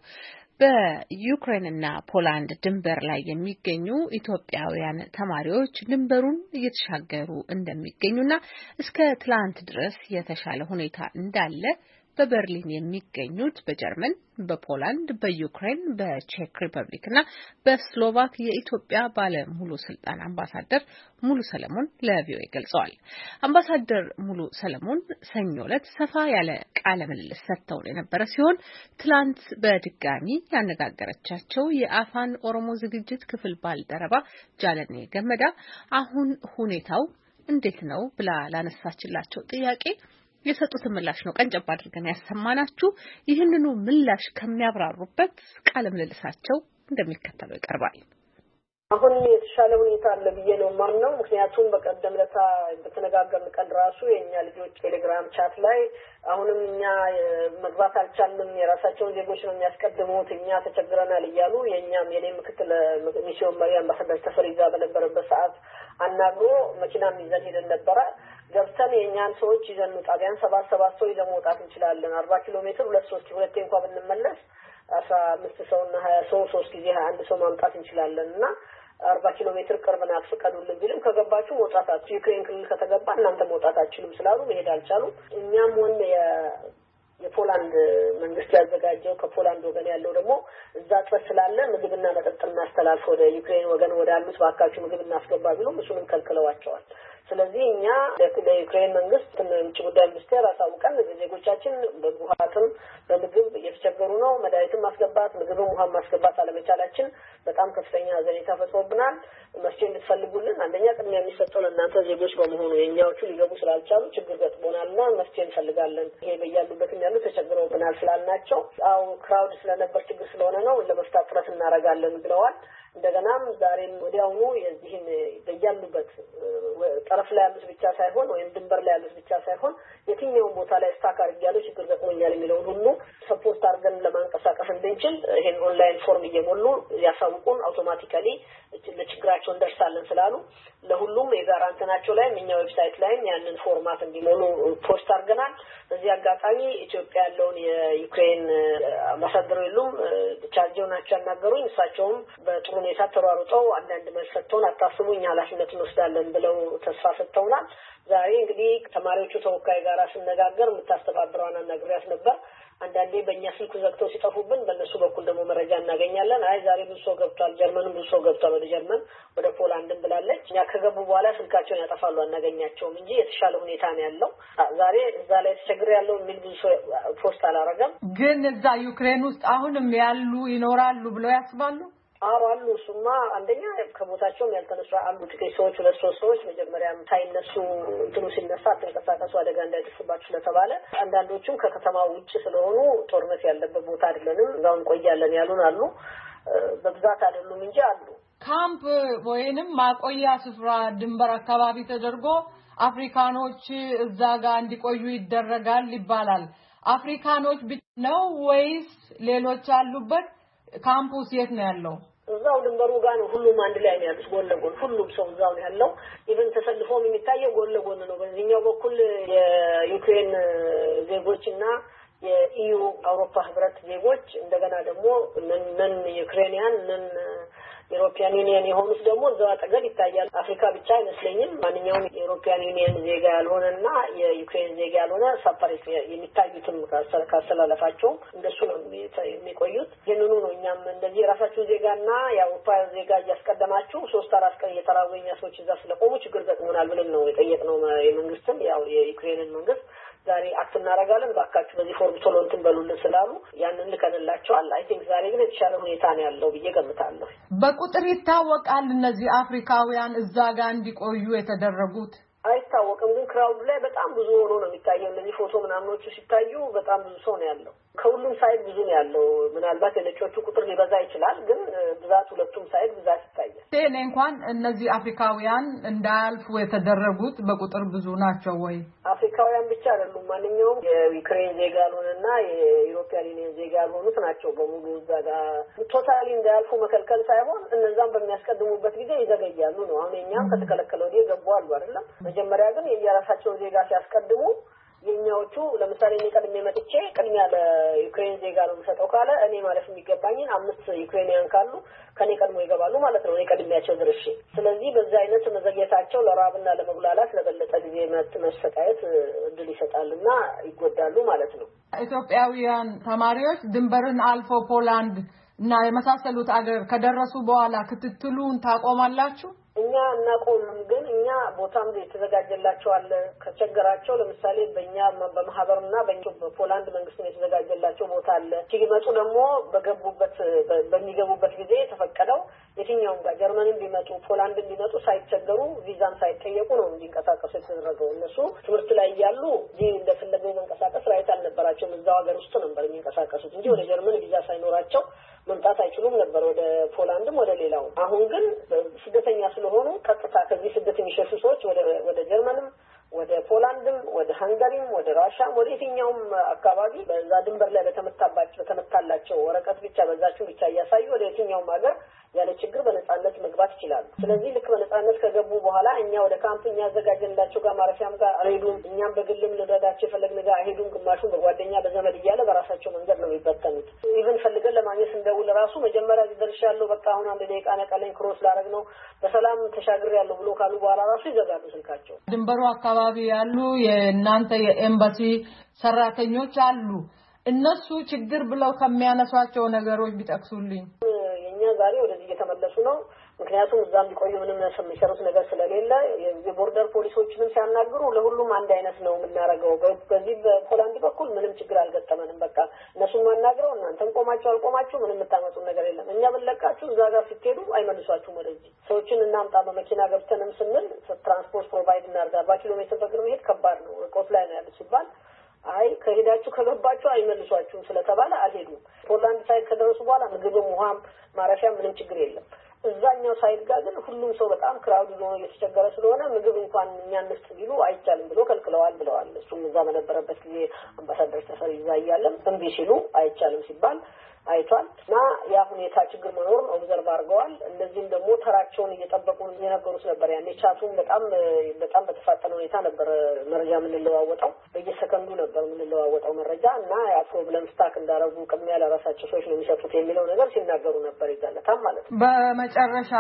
በዩክሬንና ፖላንድ ድንበር ላይ የሚገኙ ኢትዮጵያውያን ተማሪዎች ድንበሩን እየተሻገሩ እንደሚገኙና እስከ ትላንት ድረስ የተሻለ ሁኔታ እንዳለ በበርሊን የሚገኙት በጀርመን፣ በፖላንድ፣ በዩክሬን፣ በቼክ ሪፐብሊክ እና በስሎቫክ የኢትዮጵያ ባለሙሉ ስልጣን አምባሳደር ሙሉ ሰለሞን ለቪኦኤ ገልጸዋል። አምባሳደር ሙሉ ሰለሞን ሰኞ ዕለት ሰፋ ያለ ቃለ ምልልስ ሰጥተው የነበረ ሲሆን ትላንት በድጋሚ ያነጋገረቻቸው የአፋን ኦሮሞ ዝግጅት ክፍል ባልደረባ ጃለኔ ገመዳ አሁን ሁኔታው እንዴት ነው ብላ ላነሳችላቸው ጥያቄ የሰጡትን ምላሽ ነው ቀንጨብ አድርገን ያሰማናችሁ። ይህንኑ ምላሽ ከሚያብራሩበት ቃለ ምልልሳቸው እንደሚከተለው ይቀርባል። አሁን የተሻለ ሁኔታ አለ ብዬ ነው ማምነው። ምክንያቱም በቀደም ለታ በተነጋገርን ቀን ራሱ የኛ ልጆች ቴሌግራም ቻት ላይ አሁንም እኛ መግባት አልቻልንም፣ የራሳቸውን ዜጎች ነው የሚያስቀድሙት፣ እኛ ተቸግረናል እያሉ የኛም የኔ ምክትል ሚስዮን መሪ አምባሳደር ተፈሪዛ በነበረበት ሰዓት አናግሮ መኪናም ይዘን ሄደን ነበረ። ገብተን የኛን ሰዎች ይዘን ጣቢያን ሰባት ሰባት ሰው ይዘን መውጣት እንችላለን። አርባ ኪሎ ሜትር ሁለት ሶስት ሁለቴ እንኳን ብንመለስ አስራ አምስት ሰውና ሀያ ሰው ሶስት ጊዜ ሀያ አንድ ሰው ማምጣት እንችላለንና አርባ ኪሎ ሜትር ቅርብ ናት ፍቀዱልን ቢልም ከገባችሁ መውጣታችሁ ዩክሬን ክልል ከተገባ እናንተ መውጣታችሁም ስላሉ መሄድ አልቻሉም። እኛም ሆነ የፖላንድ መንግስት ያዘጋጀው ከፖላንድ ወገን ያለው ደግሞ እዛ ጥረት ስላለ ምግብና መጠጥ እናስተላልፍ ወደ ዩክሬን ወገን ወዳሉት ባካችሁ ምግብ እናስገባ ቢሉም እሱንም ከልክለዋቸዋል። ስለዚህ እኛ ለዩክሬን መንግስት ውጭ ጉዳይ ሚኒስቴር አሳውቀን ዜጎቻችን በውሃትም በምግብ እየተቸገሩ ነው፣ መድኃኒትም ማስገባት ምግብም ውሃም ማስገባት አለመቻላችን በጣም ከፍተኛ ሀዘኔታ ፈጥሮብናል። መስቼ እንድትፈልጉልን አንደኛ ቅድሚያ የሚሰጠው ለእናንተ ዜጎች በመሆኑ የኛዎቹ ሊገቡ ስላልቻሉ ችግር ገጥሞናልና መስቼ እንፈልጋለን። ይሄ በያሉበትም ያሉ ተቸግረውብናል ስላልናቸው አው ክራውድ ስለነበር ችግር ስለሆነ ነው ለመፍታት ጥረት እናደርጋለን ብለዋል። እንደገናም ዛሬም ወዲያውኑ የዚህን በያሉበት ጠረፍ ላይ ያሉት ብቻ ሳይሆን ወይም ድንበር ላይ ያሉት ብቻ ሳይሆን የትኛውም ቦታ ላይ ስታክ አድርጊያለሁ ችግር ገጥሞኛል የሚለውን ሁሉ ሰፖርት አድርገን ለማንቀሳቀስ እንድንችል ይሄን ኦንላይን ፎርም እየሞሉ ያሳውቁን አውቶማቲካሊ ለችግራቸው እንደርሳለን ስላሉ ለሁሉም የጋራ እንትናቸው ላይ እኛ ዌብሳይት ላይ ያንን ፎርማት እንዲሞሉ ፖስት አድርገናል። በዚህ አጋጣሚ ኢትዮጵያ ያለውን የዩክሬን አምባሳደር ሁሉም ቻርጀው ናቸው ያናገሩኝ። እሳቸውም በጥሩ ሁኔታ ተሯሩጠው አንዳንድ መልስ ሰጥተውን አታስቡ እኛ ኃላፊነቱን ወስዳለን ብለው ተስፋ ሰጥተውናል። ዛሬ እንግዲህ ተማሪዎቹ ተወካይ ጋር ስነጋገር የምታስተባብረዋን አናግሪያት ነበር። አንዳንዴ በእኛ ስልክ ዘግተው ሲጠፉብን በእነሱ በኩል ደግሞ መረጃ እናገኛለን። አይ ዛሬ ብዙ ሰው ገብቷል፣ ጀርመንም ብዙ ሰው ገብቷል ወደ ጀርመን ወደ ፖላንድም ብላለች። እኛ ከገቡ በኋላ ስልካቸውን ያጠፋሉ አናገኛቸውም እንጂ የተሻለ ሁኔታ ነው ያለው። ዛሬ እዛ ላይ ተቸግር ያለው የሚል ብዙ ሰው ፖስት አላረገም። ግን እዛ ዩክሬን ውስጥ አሁንም ያሉ ይኖራሉ ብለው ያስባሉ? አራሉ ሱማ አንደኛ ከቦታቸውም ያልተነሱ አሉ ጥቂት ሰዎች ሁለት ሶስት ሰዎች መጀመሪያም ታይነሱ እንትኑ ሲነሳ ተንቀሳቀሱ አደጋ እንዳይደርስባቸው ስለተባለ አንዳንዶቹም ከከተማው ውጭ ስለሆኑ ጦርነት ያለበት ቦታ አይደለንም እዛውን ቆያለን ያሉን አሉ በብዛት አይደሉም እንጂ አሉ ካምፕ ወይንም ማቆያ ስፍራ ድንበር አካባቢ ተደርጎ አፍሪካኖች እዛ ጋር እንዲቆዩ ይደረጋል ይባላል አፍሪካኖች ነው ወይስ ሌሎች አሉበት ካምፑስ የት ነው ያለው እዛው ድንበሩ ጋር ነው ሁሉም አንድ ላይ ነው ያሉት ጎን ለጎን ሁሉም ሰው እዛው ነው ያለው ኢቭን ተሰልፎም የሚታየው ጎን ለጎን ነው በዚህኛው በኩል የዩክሬን ዜጎችና የኢዩ አውሮፓ ህብረት ዜጎች እንደገና ደግሞ ነን ዩክሬኒያን ነን ዩሮፒያን ዩኒየን የሆኑት ደግሞ እዛው አጠገብ ይታያል አፍሪካ ብቻ አይመስለኝም ማንኛውም የዩሮፒያን ዩኒየን ዜጋ ያልሆነና የዩክሬን ዜጋ ያልሆነ ሰፓሬት የሚታዩትም ካሰላለፋቸው እንደሱ ነው የሚቆዩት ይሄንኑ ነው እኛም እንደዚህ ራሳችሁ ዜጋና የአውሮፓ ዜጋ እያስቀደማችሁ ሶስት አራት ቀን የተራወኛ ሰዎች እዛ ስለቆሙ ችግር ገጥሞናል ብለን ነው የጠየቅነው የመንግስትም ያው የዩክሬንን መንግስት ዛሬ አክት እናረጋለን ባካችሁ በዚህ ፎርም ቶሎ እንትን በሉልን ስላሉ ያንን ልከንላቸዋል አይ ቲንክ ዛሬ ግን የተሻለ ሁኔታ ነው ያለው ብዬ ገምታለሁ በቁጥር ይታወቃል እነዚህ አፍሪካውያን እዛ ጋር እንዲቆዩ የተደረጉት አይታወቅም ግን ክራውድ ላይ በጣም ብዙ ሆኖ ነው የሚታየው እነዚህ ፎቶ ምናምኖቹ ሲታዩ በጣም ብዙ ሰው ነው ያለው ከሁሉም ሳይድ ብዙ ነው ያለው ምናልባት የነጮቹ ቁጥር ሊበዛ ይችላል ግን ብዛት ሁለቱም ሳይድ ብዛት ይታያል እኔ እንኳን እነዚህ አፍሪካውያን እንዳያልፉ የተደረጉት በቁጥር ብዙ ናቸው ወይ አፍሪካውያን ብቻ አይደሉም ማንኛውም የዩክሬን ዜጋ ያልሆነና የዩሮፒያን ዩኒየን ዜጋ ያልሆኑት ናቸው በሙሉ እዛ ጋር ቶታሊ እንዳያልፉ መከልከል ሳይሆን እነዛም በሚያስቀድሙበት ጊዜ ይዘገያሉ ነው አሁን እኛም ከተከለከለው ወዲህ ገቡ አሉ አይደለም መጀመሪያ ግን የየራሳቸው ዜጋ ሲያስቀድሙ የኛዎቹ ለምሳሌ እኔ ቀድሜ መጥቼ ቅድሚያ ለዩክሬን ዜጋ ነው የምሰጠው ካለ እኔ ማለት የሚገባኝን አምስት ዩክሬኒያን ካሉ ከኔ ቀድሞ ይገባሉ ማለት ነው እኔ ቀድሜያቸው ድርሼ ስለዚህ በዛ አይነት መዘግየታቸው ለራብና ለመጉላላት ለበለጠ ጊዜ መሰቃየት እድል ይሰጣልና ይጎዳሉ ማለት ነው ኢትዮጵያውያን ተማሪዎች ድንበርን አልፎ ፖላንድ እና የመሳሰሉት አገር ከደረሱ በኋላ ክትትሉን ታቆማላችሁ እኛ እናቆምም ግን እኛ ቦታም የተዘጋጀላቸው አለ ከቸገራቸው ለምሳሌ በእኛ በማህበርና በፖላንድ መንግስት የተዘጋጀላቸው ቦታ አለ ሲመጡ ደግሞ በገቡበት በሚገቡበት ጊዜ ተፈቀደው የትኛውም ጋር ጀርመንን ቢመጡ ፖላንድን ቢመጡ ሳይቸገሩ ቪዛም ሳይጠየቁ ነው እንዲንቀሳቀሱ የተደረገው እነሱ ትምህርት ላይ ያሉ እዚህ እንደፈለገው መንቀሳቀስ ራይት አልነበራቸውም እዛው ሀገር ውስጥ ነበር የሚንቀሳቀሱት እንጂ ወደ ጀርመን ቪዛ ሳይኖራቸው መምጣት አይችሉም ነበር ወደ ፖላንድም ወደ ሌላው አሁን ግን ስደተኛ ስለሆኑ ቀጥታ ከዚህ ስደት የሚሸሹ ሰዎች ወደ ወደ ጀርመንም ወደ ፖላንድም ወደ ሃንጋሪም ወደ ራሻም ወደ የትኛውም አካባቢ በዛ ድንበር ላይ በተመታባቸው በተመታላቸው ወረቀት ብቻ በዛችሁ ብቻ ያሳዩ ወደ የትኛውም ሀገር ያለ ችግር በነጻነት መግባት ይችላሉ ስለዚህ ልክ በነጻነት ከገቡ በኋላ እኛ ወደ ካምፕ የሚያዘጋጀንላቸው ጋር ማረፊያም ጋር አይሄዱም እኛም በግልም ልረዳቸው የፈለግን ጋር አይሄዱም ግማሹን በጓደኛ በዘመድ እያለ በራሳቸው መንገድ ነው የሚበተኑት ኢቭን ፈልገን ለማግኘት እንደውል ራሱ መጀመሪያ ደርሻለሁ በቃ አሁን አንድ ደቂቃ ነቀለኝ ክሮስ ላረግ ነው በሰላም ተሻግሬያለሁ ብሎ ካሉ በኋላ ራሱ ይዘጋሉ ስልካቸው ድንበሩ አካባቢ ያሉ የእናንተ የኤምባሲ ሰራተኞች አሉ እነሱ ችግር ብለው ከሚያነሷቸው ነገሮች ቢጠቅሱልኝ እኛ ዛሬ ወደዚህ እየተመለሱ ነው ምክንያቱም እዛም ቢቆዩ ምንም የሚሰሩት ነገር ስለሌለ የቦርደር ፖሊሶችንም ሲያናግሩ ለሁሉም አንድ አይነት ነው የምናረጋው በዚህ በፖላንድ በኩል ምንም ችግር አልገጠመንም በቃ እነሱን ማናገረው እናንተም ቆማችሁ አልቆማችሁ ምንም የምታመጡት ነገር የለም እኛ ብንለቃችሁ እዛ ጋር ስትሄዱ አይመልሷችሁም ወደዚህ ሰዎችን እናምጣ በመኪና ገብተንም ስንል ትራንስፖርት ፕሮቫይድ እናርጋ አርባ ኪሎ ሜትር በእግር መሄድ ከባድ ነው ርቀት ላይ ነው ያሉት ሲባል አይ ከሄዳችሁ ከገባችሁ አይመልሷችሁም ስለተባለ አልሄዱም ፖላንድ ሳይድ ከደረሱ በኋላ ምግብም ውሃም ማረፊያ ምንም ችግር የለም እዛኛው ሳይድ ጋር ግን ሁሉም ሰው በጣም ክራውድ ነው እየተቸገረ ስለሆነ ምግብ እንኳን እኛ እንስጥ ቢሉ አይቻልም ብሎ ከልክለዋል ብለዋል እሱም እዛ በነበረበት ጊዜ አምባሳደር ተፈሪ እዛ እያለም እንቢ ሲሉ አይቻልም ሲባል አይቷል እና ያ ሁኔታ ችግር መኖሩን ኦብዘርቭ አድርገዋል እንደዚህም ደግሞ ተራቸውን እየጠበቁ እየነገሩት ነበር ያኔ ቻቱን በጣም በጣም በተፋጠነ ሁኔታ ነበር መረጃ የምንለዋወጠው በየሰከንዱ ነበር የምንለዋወጠው መረጃ እና ያ ፕሮብለም ስታክ እንዳረጉ ቅድሚያ ለራሳቸው ሰዎች ነው የሚሰጡት የሚለው ነገር ሲናገሩ ነበር ይዛለታም ማለት ነው በመጨረሻ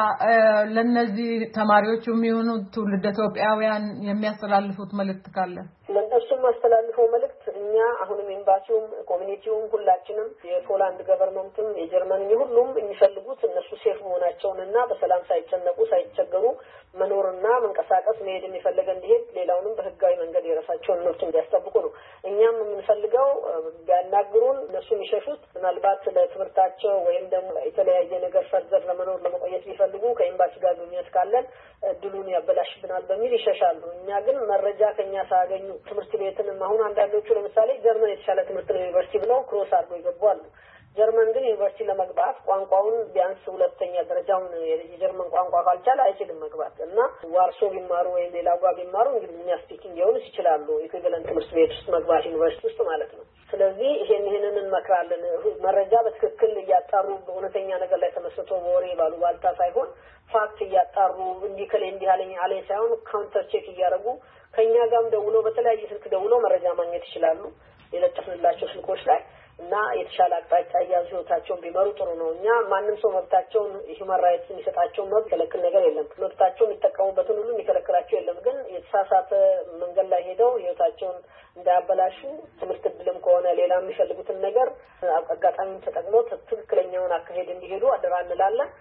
ለነዚህ ተማሪዎች የሚሆኑ ትውልደ ኢትዮጵያውያን የሚያስተላልፉት መልእክት ካለ ለእነሱም ማስተላልፈው መልእክት እኛ አሁንም ኤምባሲውም ኮሚኒቲውም ሁላችንም የፖላንድ ገቨርንመንትም የጀርመን ሁሉም የሚፈልጉት እነሱ ሴፍ መሆናቸውንና በሰላም ሳይጨነቁ ሳይቸገሩ መኖርና መንቀሳቀስ መሄድ የሚፈልግ እንዲሄድ ሌላውንም በህጋዊ መንገድ የራሳቸውን መብት እንዲያስጠብቁ ነው እኛም የምንፈልገው ያናግሩን እነሱ የሚሸሹት ምናልባት ለትምህርታቸው ወይም ደግሞ የተለያየ ነገር ፈርዘር ለመኖር ለመቆየት ቢፈልጉ ከኤምባሲ ጋር ግንኙነት ካለን እድሉን ያበላሽብናል በሚል ይሸሻሉ። እኛ ግን መረጃ ከኛ ሳያገኙ ትምህርት ቤትንም አሁን አንዳንዶቹ ለምሳሌ ጀርመን የተሻለ ትምህርት ነው ዩኒቨርሲቲ ብለው ክሮስ አድርገው ይገባሉ። ጀርመን ግን ዩኒቨርሲቲ ለመግባት ቋንቋውን ቢያንስ ሁለተኛ ደረጃውን የጀርመን ቋንቋ ካልቻለ አይችልም መግባት እና ዋርሶ ቢማሩ ወይ ሌላ ጋር ቢማሩ እንግሊዝኛ ስፒኪንግ ሊሆኑ ይችላሉ ኢኩዊቫለንት ትምህርት ቤት ውስጥ መግባት ዩኒቨርሲቲ ውስጥ ማለት ነው። ስለዚህ ይሄን ይሄንን እንመክራለን። መረጃ በትክክል እያጣሩ በእውነተኛ ነገር ላይ ተመስርቶ በወሬ ባሉ ባልታ ሳይሆን ፋክት እያጣሩ እንዲህ ከሌ እንዲህ አለኝ አለኝ ሳይሆን ካውንተር ቼክ እያደረጉ ከኛ ጋርም ደውሎ በተለያየ ስልክ ደውሎ መረጃ ማግኘት ይችላሉ የለጠፍንላቸው ስልኮች ላይ እና የተሻለ አቅጣጫ ያዙ ህይወታቸውን ቢመሩ ጥሩ ነው። እኛ ማንንም ሰው መብታቸውን ሂውማን ራይትስ የሚሰጣቸው መብት ከለክል ነገር የለም። መብታቸውን የሚጠቀሙበትን ሁሉ የሚከለክላቸው የለም። ግን የተሳሳተ መንገድ ላይ ሄደው ህይወታቸውን እንዳያበላሹ ትምህርት ዕድልም ከሆነ ሌላ የሚፈልጉትን ነገር አጋጣሚውን ተጠቅመው ትክክለኛውን አካሄድ እንዲሄዱ አደራ እንላለን።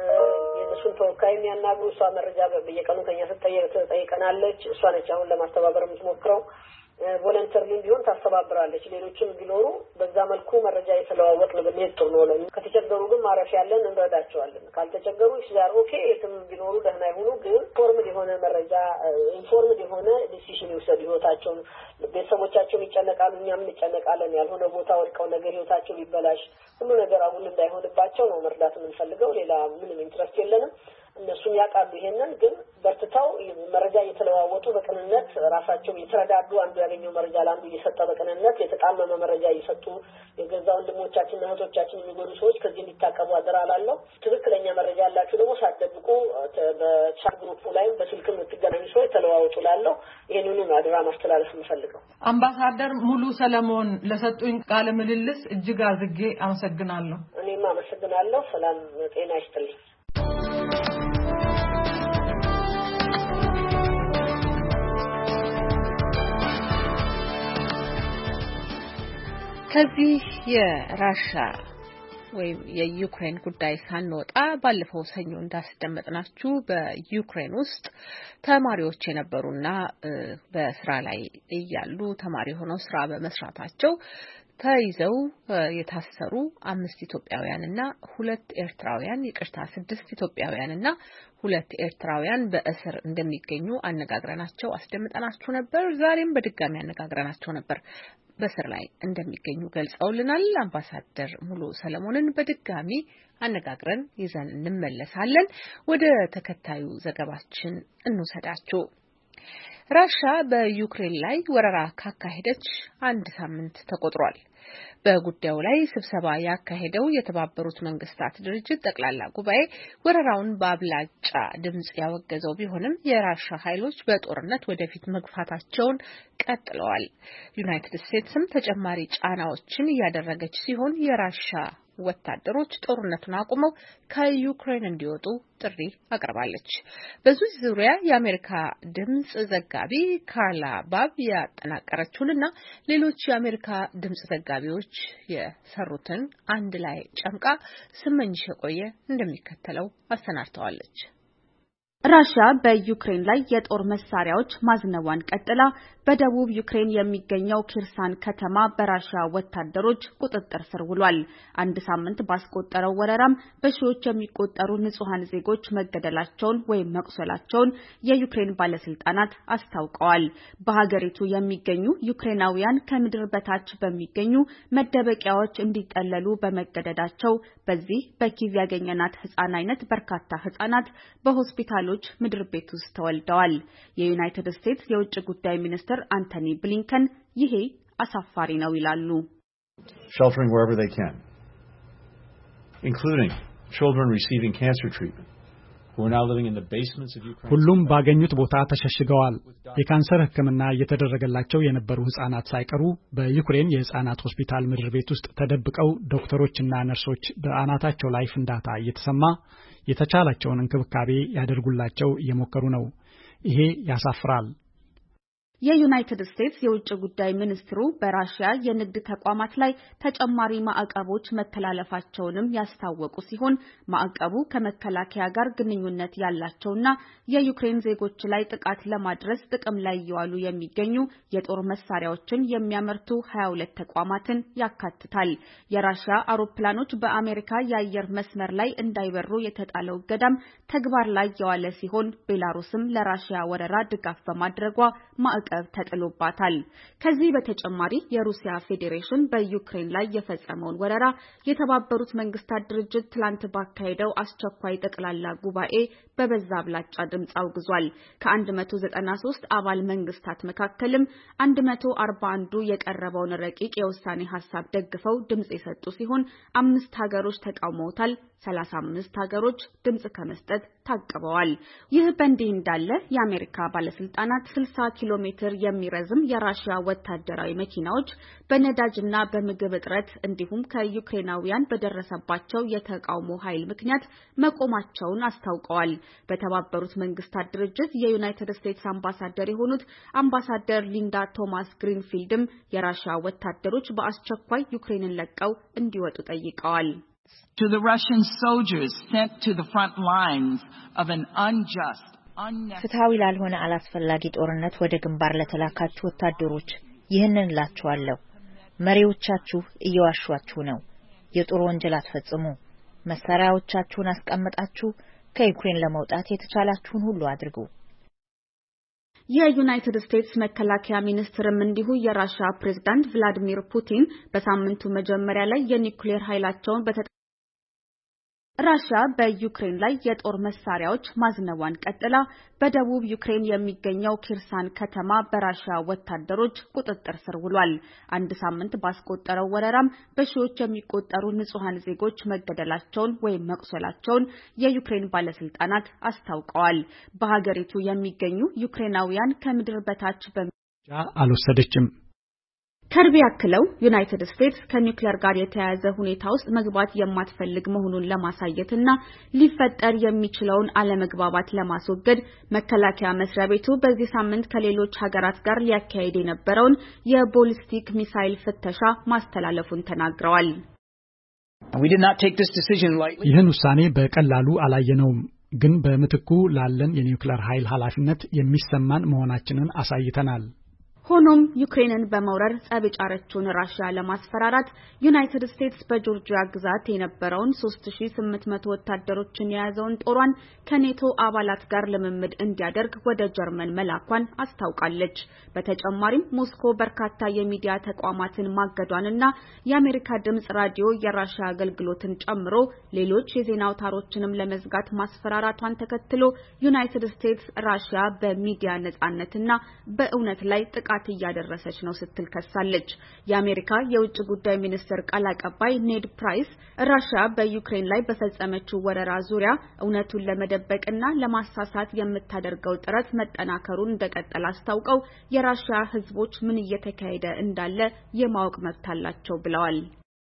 የእሱን ተወካይ የሚያናግሩ እሷ መረጃ በየቀኑ ከኛ ስትጠይቀናለች። እሷ ነች አሁን ለማስተባበር የምትሞክረው። ቮለንተሪ ቢሆን ታስተባብራለች። ሌሎችም ቢኖሩ በዛ መልኩ መረጃ የተለዋወጥን ብንሄድ ጥሩ ነው። ከተቸገሩ ግን ማረፍ ያለን እንረዳቸዋለን። ካልተቸገሩ ይችላል ኦኬ የትም ቢኖሩ ደህና ይሁኑ። ግን ኢንፎርምድ የሆነ መረጃ ኢንፎርምድ የሆነ ዲሲሽን ይወሰዱ። ህይወታቸውን ቤተሰቦቻቸውን ይጨነቃሉ፣ እኛም እንጨነቃለን። ያልሆነ ቦታ ወድቀው ነገር ህይወታቸው ሊበላሽ ሁሉ ነገር አሁን እንዳይሆንባቸው ነው መርዳት የምንፈልገው። ሌላ ምንም ኢንትረስት የለንም። እነሱም ያቃሉ። ይሄንን ግን በርትተው መረጃ እየተለዋወጡ በቅንነት ራሳቸው እየተረዳዱ አንዱ ያገኘው መረጃ ለአንዱ እየሰጠ በቅንነት የተጣመመ መረጃ እየሰጡ የገዛ ወንድሞቻችን እህቶቻችን የሚጎዱ ሰዎች ከዚህ እንዲታቀቡ አደራ እላለሁ። ትክክለኛ መረጃ ያላችሁ ደግሞ ሳትደብቁ በቻት ግሩፕ ላይ በስልክም የምትገናኙ ሰዎች ተለዋወጡ እላለሁ። ይሄንንም አደራ ማስተላለፍ የምፈልገው። አምባሳደር ሙሉ ሰለሞን ለሰጡኝ ቃለ ምልልስ እጅግ አድርጌ አመሰግናለሁ። እኔም አመሰግናለሁ። ሰላም ጤና ይስጥልኝ። ከዚህ የራሻ ወይም የዩክሬን ጉዳይ ሳንወጣ ባለፈው ሰኞ እንዳስደመጥናችሁ በዩክሬን ውስጥ ተማሪዎች የነበሩና በስራ ላይ እያሉ ተማሪ ሆነው ስራ በመስራታቸው ተይዘው የታሰሩ አምስት ኢትዮጵያውያንና ሁለት ኤርትራውያን ይቅርታ ስድስት ኢትዮጵያውያንና ሁለት ኤርትራውያን በእስር እንደሚገኙ አነጋግረናቸው አስደምጠናችሁ ነበር። ዛሬም በድጋሚ አነጋግረናቸው ነበር። በእስር ላይ እንደሚገኙ ገልጸውልናል። አምባሳደር ሙሉ ሰለሞንን በድጋሚ አነጋግረን ይዘን እንመለሳለን። ወደ ተከታዩ ዘገባችን እንውሰዳችሁ። ራሻ በዩክሬን ላይ ወረራ ካካሄደች አንድ ሳምንት ተቆጥሯል። በጉዳዩ ላይ ስብሰባ ያካሄደው የተባበሩት መንግስታት ድርጅት ጠቅላላ ጉባኤ ወረራውን በአብላጫ ድምጽ ያወገዘው ቢሆንም የራሻ ኃይሎች በጦርነት ወደፊት መግፋታቸውን ቀጥለዋል። ዩናይትድ ስቴትስም ተጨማሪ ጫናዎችን እያደረገች ሲሆን የራሻ ወታደሮች ጦርነቱን አቁመው ከዩክሬን እንዲወጡ ጥሪ አቅርባለች። በዚህ ዙሪያ የአሜሪካ ድምጽ ዘጋቢ ካርላ ባብ ያጠናቀረችውንና ሌሎች የአሜሪካ ድምጽ ዘጋቢዎች የሰሩትን አንድ ላይ ጨምቃ ስመኝሽ የቆየ እንደሚከተለው አሰናድተዋለች። ራሽያ በዩክሬን ላይ የጦር መሳሪያዎች ማዝነቧን ቀጥላ በደቡብ ዩክሬን የሚገኘው ኪርሳን ከተማ በራሽያ ወታደሮች ቁጥጥር ስር ውሏል። አንድ ሳምንት ባስቆጠረው ወረራም በሺዎች የሚቆጠሩ ንጹሃን ዜጎች መገደላቸውን ወይም መቁሰላቸውን የዩክሬን ባለስልጣናት አስታውቀዋል። በሀገሪቱ የሚገኙ ዩክሬናውያን ከምድር በታች በሚገኙ መደበቂያዎች እንዲጠለሉ በመገደዳቸው በዚህ በኪቭ ያገኘናት ህፃን አይነት በርካታ ህፃናት በሆስፒታሎች ምድር ቤት ውስጥ ተወልደዋል። የዩናይትድ ስቴትስ የውጭ ጉዳይ ሚኒስትር አንቶኒ ብሊንከን ይሄ አሳፋሪ ነው ይላሉ። Sheltering wherever they can, including children receiving cancer treatment who are now living in the basements of Ukraine. ሁሉም ባገኙት ቦታ ተሸሽገዋል። የካንሰር ሕክምና እየተደረገላቸው የነበሩ ህፃናት ሳይቀሩ በዩክሬን የህፃናት ሆስፒታል ምድር ቤት ውስጥ ተደብቀው ዶክተሮችና ነርሶች በአናታቸው ላይ ፍንዳታ እየተሰማ የተቻላቸውን እንክብካቤ ያደርጉላቸው እየሞከሩ ነው። ይሄ ያሳፍራል። የዩናይትድ ስቴትስ የውጭ ጉዳይ ሚኒስትሩ በራሺያ የንግድ ተቋማት ላይ ተጨማሪ ማዕቀቦች መተላለፋቸውንም ያስታወቁ ሲሆን ማዕቀቡ ከመከላከያ ጋር ግንኙነት ያላቸውና የዩክሬን ዜጎች ላይ ጥቃት ለማድረስ ጥቅም ላይ እየዋሉ የሚገኙ የጦር መሳሪያዎችን የሚያመርቱ ሀያ ሁለት ተቋማትን ያካትታል። የራሺያ አውሮፕላኖች በአሜሪካ የአየር መስመር ላይ እንዳይበሩ የተጣለው እገዳም ተግባር ላይ የዋለ ሲሆን ቤላሩስም ለራሺያ ወረራ ድጋፍ በማድረጓ ማዕቀብ ተጥሎባታል። ከዚህ በተጨማሪ የሩሲያ ፌዴሬሽን በዩክሬን ላይ የፈጸመውን ወረራ የተባበሩት መንግስታት ድርጅት ትላንት ባካሄደው አስቸኳይ ጠቅላላ ጉባኤ በበዛ አብላጫ ድምጽ አውግዟል። ከአንድ መቶ ዘጠና ሶስት አባል መንግስታት መካከልም አንድ መቶ አርባ አንዱ የቀረበውን ረቂቅ የውሳኔ ሀሳብ ደግፈው ድምጽ የሰጡ ሲሆን አምስት ሀገሮች ተቃውመውታል። ሰላሳ አምስት ሀገሮች ድምጽ ከመስጠት ታቅበዋል። ይህ በእንዲህ እንዳለ የአሜሪካ ባለስልጣናት ስልሳ ኪሎ ሜትር የሚረዝም የራሺያ ወታደራዊ መኪናዎች በነዳጅና በምግብ እጥረት እንዲሁም ከዩክሬናውያን በደረሰባቸው የተቃውሞ ኃይል ምክንያት መቆማቸውን አስታውቀዋል። በተባበሩት መንግስታት ድርጅት የዩናይትድ ስቴትስ አምባሳደር የሆኑት አምባሳደር ሊንዳ ቶማስ ግሪንፊልድም የራሺያ ወታደሮች በአስቸኳይ ዩክሬንን ለቀው እንዲወጡ ጠይቀዋል። To the Russian soldiers sent to the front lines of an unjust, ፍትሃዊ ላልሆነ አላስፈላጊ ጦርነት ወደ ግንባር ለተላካችሁ ወታደሮች ይህንን እላችኋለሁ። መሪዎቻችሁ እየዋሿችሁ ነው። የጦር ወንጀል አትፈጽሙ። መሳሪያዎቻችሁን አስቀምጣችሁ ከዩክሬን ለመውጣት የተቻላችሁን ሁሉ አድርጉ። የዩናይትድ ስቴትስ መከላከያ ሚኒስትርም እንዲሁ የራሺያ ፕሬዝዳንት ቭላዲሚር ፑቲን በሳምንቱ መጀመሪያ ላይ የኒውክሌር ኃይላቸውን በተ ራሺያ በዩክሬን ላይ የጦር መሳሪያዎች ማዝነቧን ቀጥላ በደቡብ ዩክሬን የሚገኘው ኪርሳን ከተማ በራሺያ ወታደሮች ቁጥጥር ስር ውሏል። አንድ ሳምንት ባስቆጠረው ወረራም በሺዎች የሚቆጠሩ ንጹሃን ዜጎች መገደላቸውን ወይም መቁሰላቸውን የዩክሬን ባለስልጣናት አስታውቀዋል። በሀገሪቱ የሚገኙ ዩክሬናውያን ከምድር በታች በሚጃ አልወሰደችም። ከርቢ ያክለው ዩናይትድ ስቴትስ ከኒውክሌር ጋር የተያያዘ ሁኔታ ውስጥ መግባት የማትፈልግ መሆኑን ለማሳየትና ሊፈጠር የሚችለውን አለመግባባት ለማስወገድ መከላከያ መስሪያ ቤቱ በዚህ ሳምንት ከሌሎች ሀገራት ጋር ሊያካሂድ የነበረውን የቦሊስቲክ ሚሳይል ፍተሻ ማስተላለፉን ተናግረዋል። ይህን ውሳኔ በቀላሉ አላየነውም፣ ግን በምትኩ ላለን የኒውክሌር ኃይል ኃላፊነት የሚሰማን መሆናችንን አሳይተናል። ሆኖም ዩክሬንን በመውረር ጸብ የጫረችውን ራሺያ ለማስፈራራት ዩናይትድ ስቴትስ በጆርጂያ ግዛት የነበረውን ሶስት ሺህ ስምንት መቶ ወታደሮችን የያዘውን ጦሯን ከኔቶ አባላት ጋር ልምምድ እንዲያደርግ ወደ ጀርመን መላኳን አስታውቃለች። በተጨማሪም ሞስኮ በርካታ የሚዲያ ተቋማትን ማገዷንና የአሜሪካ ድምጽ ራዲዮ የራሺያ አገልግሎትን ጨምሮ ሌሎች የዜና አውታሮችንም ለመዝጋት ማስፈራራቷን ተከትሎ ዩናይትድ ስቴትስ ራሺያ በሚዲያ ነጻነትና በእውነት ላይ ጥቃት እያደረሰች ነው ስትል ከሳለች። የአሜሪካ የውጭ ጉዳይ ሚኒስትር ቃል አቀባይ ኔድ ፕራይስ ራሺያ በዩክሬን ላይ በፈጸመችው ወረራ ዙሪያ እውነቱን ለመደበቅና ለማሳሳት የምታደርገው ጥረት መጠናከሩን እንደቀጠለ አስታውቀው የራሺያ ሕዝቦች ምን እየተካሄደ እንዳለ የማወቅ መብት አላቸው ብለዋል።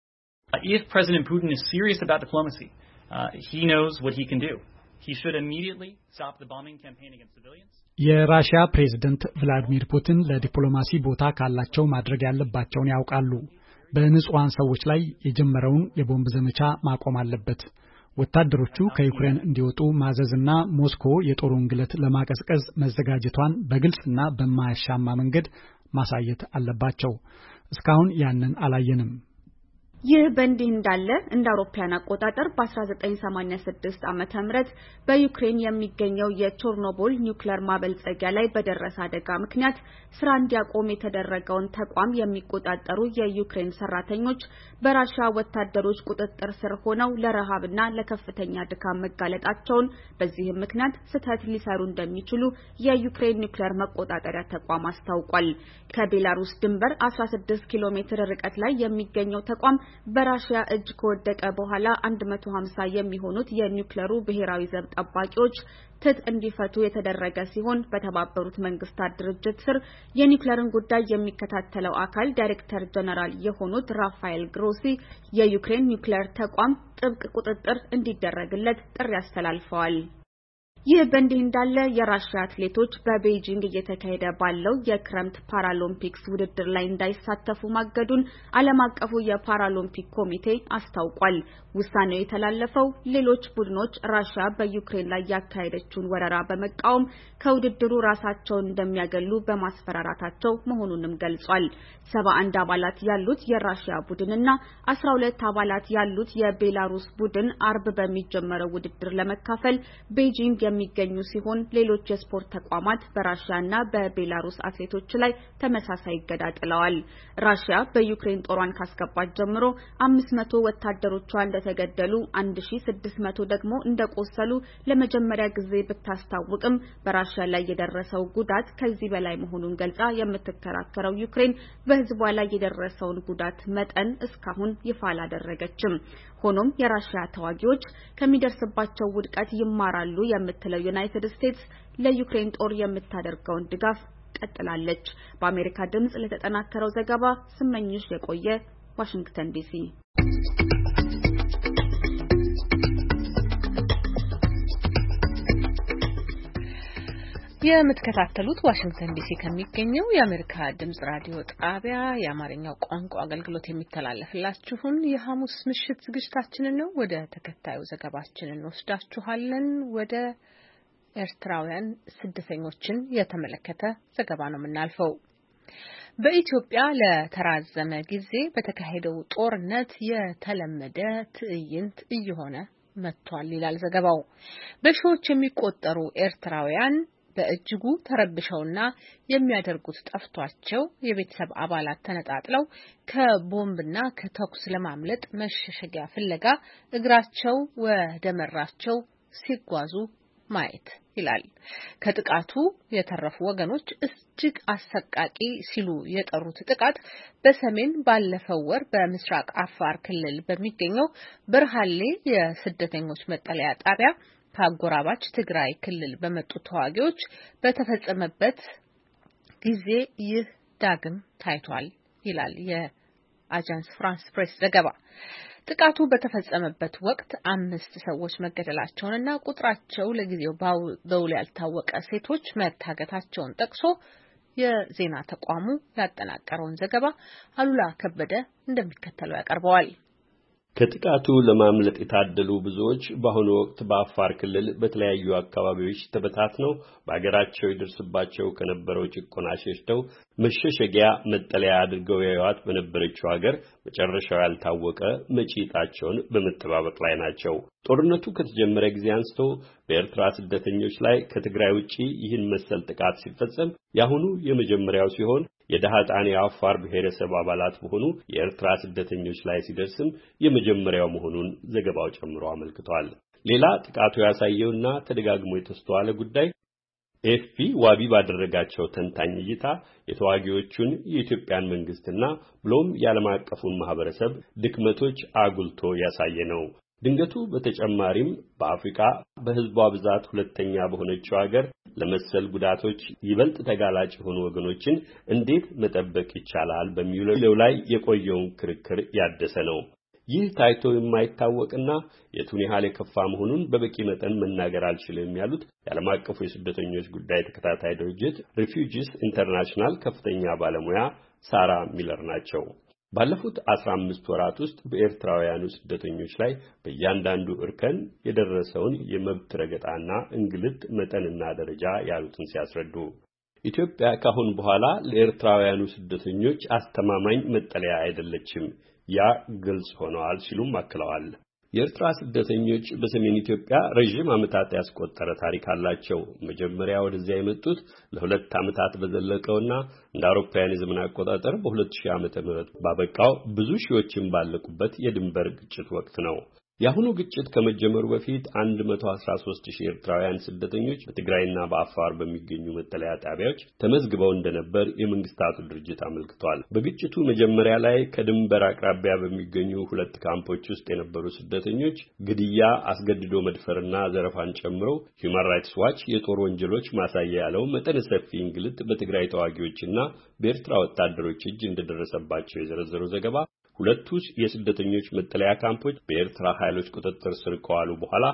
If President Putin is serious about diplomacy, uh, he knows what he can do. He should immediately stop the bombing campaign against civilians. የራሺያ ፕሬዝዳንት ቭላዲሚር ፑቲን ለዲፕሎማሲ ቦታ ካላቸው ማድረግ ያለባቸውን ያውቃሉ። በንጹሃን ሰዎች ላይ የጀመረውን የቦምብ ዘመቻ ማቆም አለበት። ወታደሮቹ ከዩክሬን እንዲወጡ ማዘዝና ሞስኮ የጦሩን ግለት ለማቀዝቀዝ መዘጋጀቷን በግልጽና በማያሻማ መንገድ ማሳየት አለባቸው። እስካሁን ያንን አላየንም። ይህ በእንዲህ እንዳለ እንደ አውሮፓውያን አቆጣጠር በ1986 ዓመተ ምህረት በዩክሬን የሚገኘው የቾርኖቢል ኒውክሌር ማበልጸጊያ ላይ በደረሰ አደጋ ምክንያት ስራ እንዲያቆም የተደረገውን ተቋም የሚቆጣጠሩ የዩክሬን ሰራተኞች በራሺያ ወታደሮች ቁጥጥር ስር ሆነው ለረሃብና ለከፍተኛ ድካም መጋለጣቸውን በዚህም ምክንያት ስህተት ሊሰሩ እንደሚችሉ የዩክሬን ኒውክሌር መቆጣጠሪያ ተቋም አስታውቋል። ከቤላሩስ ድንበር አስራ ስድስት ኪሎ ሜትር ርቀት ላይ የሚገኘው ተቋም በራሺያ እጅ ከወደቀ በኋላ አንድ መቶ ሀምሳ የሚሆኑት የኒውክሌሩ ብሔራዊ ዘብ ጠባቂዎች ትጥቅ እንዲፈቱ የተደረገ ሲሆን በተባበሩት መንግስታት ድርጅት ስር የኒውክሌርን ጉዳይ የሚከታተለው አካል ዳይሬክተር ጀነራል የሆኑት ራፋኤል ግሮሲ የዩክሬን ኒውክሌር ተቋም ጥብቅ ቁጥጥር እንዲደረግለት ጥሪ አስተላልፈዋል። ይህ በእንዲህ እንዳለ የራሽያ አትሌቶች በቤጂንግ እየተካሄደ ባለው የክረምት ፓራሊምፒክስ ውድድር ላይ እንዳይሳተፉ ማገዱን ዓለም አቀፉ የፓራሊምፒክ ኮሚቴ አስታውቋል። ውሳኔው የተላለፈው ሌሎች ቡድኖች ራሽያ በዩክሬን ላይ ያካሄደችውን ወረራ በመቃወም ከውድድሩ ራሳቸውን እንደሚያገሉ በማስፈራራታቸው መሆኑንም ገልጿል። ሰባ አንድ አባላት ያሉት የራሽያ ቡድንና አስራ ሁለት አባላት ያሉት የቤላሩስ ቡድን አርብ በሚጀመረው ውድድር ለመካፈል ቤጂንግ የሚገኙ ሲሆን ሌሎች የስፖርት ተቋማት በራሽያና በቤላሩስ አትሌቶች ላይ ተመሳሳይ እገዳ ጥለዋል። ራሽያ በዩክሬን ጦሯን ካስገባች ጀምሮ አምስት መቶ ወታደሮቿ እንደተገደሉ አንድ ሺህ ስድስት መቶ ደግሞ እንደቆሰሉ ለመጀመሪያ ጊዜ ብታስታውቅም በራሽያ ላይ የደረሰው ጉዳት ከዚህ በላይ መሆኑን ገልጻ የምትከራከረው ዩክሬን በሕዝቧ ላይ የደረሰውን ጉዳት መጠን እስካሁን ይፋ አላደረገችም። ሆኖም የራሽያ ተዋጊዎች ከሚደርስባቸው ውድቀት ይማራሉ የምትለው ዩናይትድ ስቴትስ ለዩክሬን ጦር የምታደርገውን ድጋፍ ቀጥላለች። በአሜሪካ ድምጽ ለተጠናከረው ዘገባ ስመኝሽ የቆየ ዋሽንግተን ዲሲ። የምትከታተሉት ዋሽንግተን ዲሲ ከሚገኘው የአሜሪካ ድምጽ ራዲዮ ጣቢያ የአማርኛው ቋንቋ አገልግሎት የሚተላለፍላችሁን የሐሙስ ምሽት ዝግጅታችንን ነው። ወደ ተከታዩ ዘገባችን እንወስዳችኋለን። ወደ ኤርትራውያን ስደተኞችን የተመለከተ ዘገባ ነው የምናልፈው። በኢትዮጵያ ለተራዘመ ጊዜ በተካሄደው ጦርነት የተለመደ ትዕይንት እየሆነ መጥቷል ይላል ዘገባው። በሺዎች የሚቆጠሩ ኤርትራውያን በእጅጉ ተረብሸውና የሚያደርጉት ጠፍቷቸው የቤተሰብ አባላት ተነጣጥለው ከቦምብና ከተኩስ ለማምለጥ መሸሸጊያ ፍለጋ እግራቸው ወደ መራቸው ሲጓዙ ማየት ይላል። ከጥቃቱ የተረፉ ወገኖች እጅግ አሰቃቂ ሲሉ የጠሩት ጥቃት በሰሜን ባለፈው ወር በምስራቅ አፋር ክልል በሚገኘው በርሃሌ የስደተኞች መጠለያ ጣቢያ ከአጎራባች ትግራይ ክልል በመጡ ተዋጊዎች በተፈጸመበት ጊዜ ይህ ዳግም ታይቷል ይላል የአጃንስ ፍራንስ ፕሬስ ዘገባ። ጥቃቱ በተፈጸመበት ወቅት አምስት ሰዎች መገደላቸውንና ቁጥራቸው ለጊዜው በውል ያልታወቀ ሴቶች መታገታቸውን ጠቅሶ የዜና ተቋሙ ያጠናቀረውን ዘገባ አሉላ ከበደ እንደሚከተለው ያቀርበዋል። ከጥቃቱ ለማምለጥ የታደሉ ብዙዎች በአሁኑ ወቅት በአፋር ክልል በተለያዩ አካባቢዎች ተበታትነው በአገራቸው ይደርስባቸው ከነበረው ጭቆና ሸሽተው መሸሸጊያ መጠለያ አድርገው ያዩት በነበረችው ሀገር መጨረሻው ያልታወቀ መጪ ዕጣቸውን በመጠባበቅ ላይ ናቸው። ጦርነቱ ከተጀመረ ጊዜ አንስቶ በኤርትራ ስደተኞች ላይ ከትግራይ ውጪ ይህን መሰል ጥቃት ሲፈጸም ያሁኑ የመጀመሪያው ሲሆን የዳህጣን የአፋር ብሔረሰብ አባላት በሆኑ የኤርትራ ስደተኞች ላይ ሲደርስም የመጀመሪያው መሆኑን ዘገባው ጨምሮ አመልክቷል። ሌላ ጥቃቱ ያሳየውና ተደጋግሞ የተስተዋለ ጉዳይ ኤፍፒ ዋቢ ባደረጋቸው ተንታኝ እይታ የተዋጊዎቹን የኢትዮጵያን መንግስትና ብሎም የዓለም አቀፉን ማህበረሰብ ድክመቶች አጉልቶ ያሳየ ነው። ድንገቱ በተጨማሪም በአፍሪካ በህዝቧ ብዛት ሁለተኛ በሆነችው ሀገር ለመሰል ጉዳቶች ይበልጥ ተጋላጭ የሆኑ ወገኖችን እንዴት መጠበቅ ይቻላል በሚለው ላይ የቆየውን ክርክር ያደሰ ነው። ይህ ታይቶ የማይታወቅና የቱን ያህል የከፋ መሆኑን በበቂ መጠን መናገር አልችልም ያሉት የዓለም አቀፉ የስደተኞች ጉዳይ ተከታታይ ድርጅት ሪፊውጂስ ኢንተርናሽናል ከፍተኛ ባለሙያ ሳራ ሚለር ናቸው። ባለፉት አስራ አምስት ወራት ውስጥ በኤርትራውያኑ ስደተኞች ላይ በእያንዳንዱ እርከን የደረሰውን የመብት ረገጣና እንግልት መጠንና ደረጃ ያሉትን ሲያስረዱ ኢትዮጵያ ካሁን በኋላ ለኤርትራውያኑ ስደተኞች አስተማማኝ መጠለያ አይደለችም፣ ያ ግልጽ ሆነዋል ሲሉም አክለዋል። የኤርትራ ስደተኞች በሰሜን ኢትዮጵያ ረጅም ዓመታት ያስቆጠረ ታሪክ አላቸው። መጀመሪያ ወደዚያ የመጡት ለሁለት ዓመታት በዘለቀውና እንደ አውሮፓውያን የዘመን አቆጣጠር በሁለት ሺህ ዓመተ ምህረት ባበቃው ብዙ ሺዎችን ባለቁበት የድንበር ግጭት ወቅት ነው። የአሁኑ ግጭት ከመጀመሩ በፊት መቶ አስራ ሶስት ሺህ ኤርትራውያን ስደተኞች በትግራይና በአፋር በሚገኙ መጠለያ ጣቢያዎች ተመዝግበው እንደነበር የመንግስታቱ ድርጅት አመልክቷል። በግጭቱ መጀመሪያ ላይ ከድንበር አቅራቢያ በሚገኙ ሁለት ካምፖች ውስጥ የነበሩ ስደተኞች ግድያ፣ አስገድዶ መድፈርና ዘረፋን ጨምሮ ሂውማን ራይትስ ዋች የጦር ወንጀሎች ማሳያ ያለው መጠነ ሰፊ እንግልት በትግራይ ተዋጊዎችና በኤርትራ ወታደሮች እጅ እንደደረሰባቸው የዘረዘረው ዘገባ ሁለቱ የስደተኞች መጠለያ ካምፖች በኤርትራ ኃይሎች ቁጥጥር ስር ከዋሉ በኋላ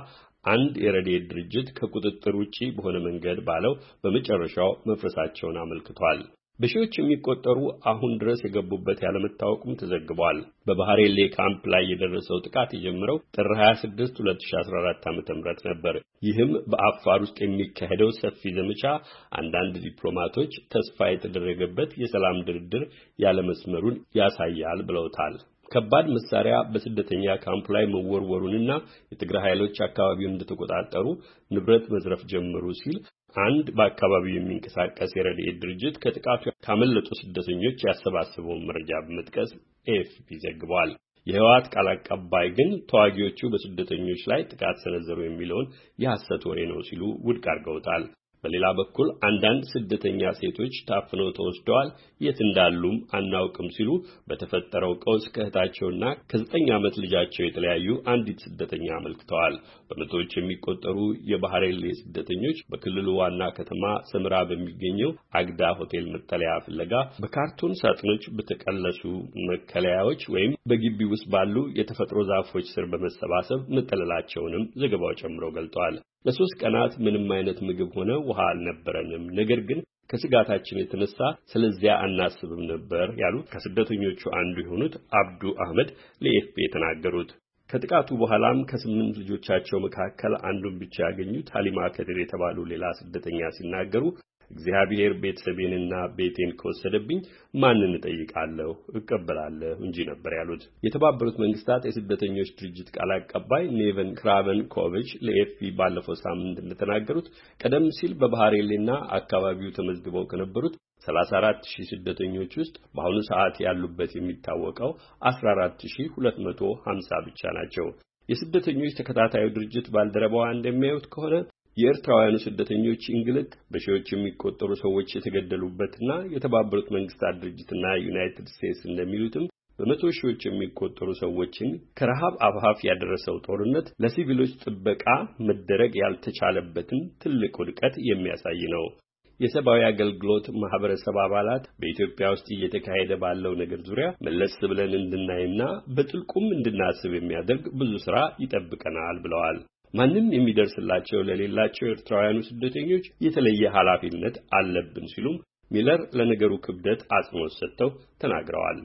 አንድ የረድኤት ድርጅት ከቁጥጥር ውጪ በሆነ መንገድ ባለው በመጨረሻው መፍረሳቸውን አመልክቷል። በሺዎች የሚቆጠሩ አሁን ድረስ የገቡበት ያለመታወቁም ተዘግቧል። በባህሬሌ ካምፕ ላይ የደረሰው ጥቃት የጀመረው ጥር ሃያ ስድስት ሁለት ሺህ አስራ አራት ዓ.ም ነበር። ይህም በአፋር ውስጥ የሚካሄደው ሰፊ ዘመቻ አንዳንድ ዲፕሎማቶች ተስፋ የተደረገበት የሰላም ድርድር ያለመስመሩን ያሳያል ብለውታል። ከባድ መሳሪያ በስደተኛ ካምፕ ላይ መወርወሩንና የትግራይ ኃይሎች አካባቢውን እንደተቆጣጠሩ ንብረት መዝረፍ ጀመሩ ሲል አንድ በአካባቢው የሚንቀሳቀስ የረድኤት ድርጅት ከጥቃቱ ካመለጡ ስደተኞች ያሰባሰበውን መረጃ በመጥቀስ ኤኤፍፒ ዘግቧል። የህወሓት ቃል አቀባይ ግን ተዋጊዎቹ በስደተኞች ላይ ጥቃት ሰነዘሩ የሚለውን የሐሰት ወሬ ነው ሲሉ ውድቅ አድርገውታል። በሌላ በኩል አንዳንድ ስደተኛ ሴቶች ታፍነው ተወስደዋል፣ የት እንዳሉም አናውቅም ሲሉ በተፈጠረው ቀውስ ከእህታቸውና ከዘጠኝ ዓመት ልጃቸው የተለያዩ አንዲት ስደተኛ አመልክተዋል። በመቶዎች የሚቆጠሩ የባህሬን ስደተኞች በክልሉ ዋና ከተማ ሰምራ በሚገኘው አግዳ ሆቴል መጠለያ ፍለጋ በካርቶን ሳጥኖች በተቀለሱ መከለያዎች ወይም በግቢ ውስጥ ባሉ የተፈጥሮ ዛፎች ስር በመሰባሰብ መጠለላቸውንም ዘገባው ጨምሮ ገልጠዋል። ለሶስት ቀናት ምንም አይነት ምግብ ሆነ ውሃ አልነበረንም፣ ነገር ግን ከስጋታችን የተነሳ ስለዚያ አናስብም ነበር ያሉት ከስደተኞቹ አንዱ የሆኑት አብዱ አህመድ ለኤፍፒ የተናገሩት። ከጥቃቱ በኋላም ከስምንት ልጆቻቸው መካከል አንዱን ብቻ ያገኙት ሀሊማ ከድር የተባሉ ሌላ ስደተኛ ሲናገሩ እግዚአብሔር ቤተሰቤንና ቤቴን ከወሰደብኝ ማንን እጠይቃለሁ እቀበላለሁ እንጂ ነበር ያሉት። የተባበሩት መንግስታት የስደተኞች ድርጅት ቃል አቀባይ ኔቨን ክራቨን ኮቪች ለኤፍፒ ባለፈው ሳምንት እንደተናገሩት ቀደም ሲል በባህሬሌና አካባቢው ተመዝግበው ከነበሩት ሰላሳ አራት ሺህ ስደተኞች ውስጥ በአሁኑ ሰዓት ያሉበት የሚታወቀው አስራ አራት ሺህ ሁለት መቶ ሀምሳ ብቻ ናቸው። የስደተኞች ተከታታዩ ድርጅት ባልደረባዋ እንደሚያዩት ከሆነ የኤርትራውያኑ ስደተኞች እንግልት በሺዎች የሚቆጠሩ ሰዎች የተገደሉበትና የተባበሩት መንግስታት ድርጅትና ዩናይትድ ስቴትስ እንደሚሉትም በመቶ ሺዎች የሚቆጠሩ ሰዎችን ከረሃብ አፋፍ ያደረሰው ጦርነት ለሲቪሎች ጥበቃ መደረግ ያልተቻለበትን ትልቅ ውድቀት የሚያሳይ ነው። የሰብአዊ አገልግሎት ማህበረሰብ አባላት በኢትዮጵያ ውስጥ እየተካሄደ ባለው ነገር ዙሪያ መለስ ብለን እንድናይና በጥልቁም እንድናስብ የሚያደርግ ብዙ ስራ ይጠብቀናል ብለዋል። ማንም የሚደርስላቸው ለሌላቸው ኤርትራውያኑ ስደተኞች የተለየ ኃላፊነት አለብን ሲሉም ሚለር ለነገሩ ክብደት አጽንኦት ሰጥተው ተናግረዋል።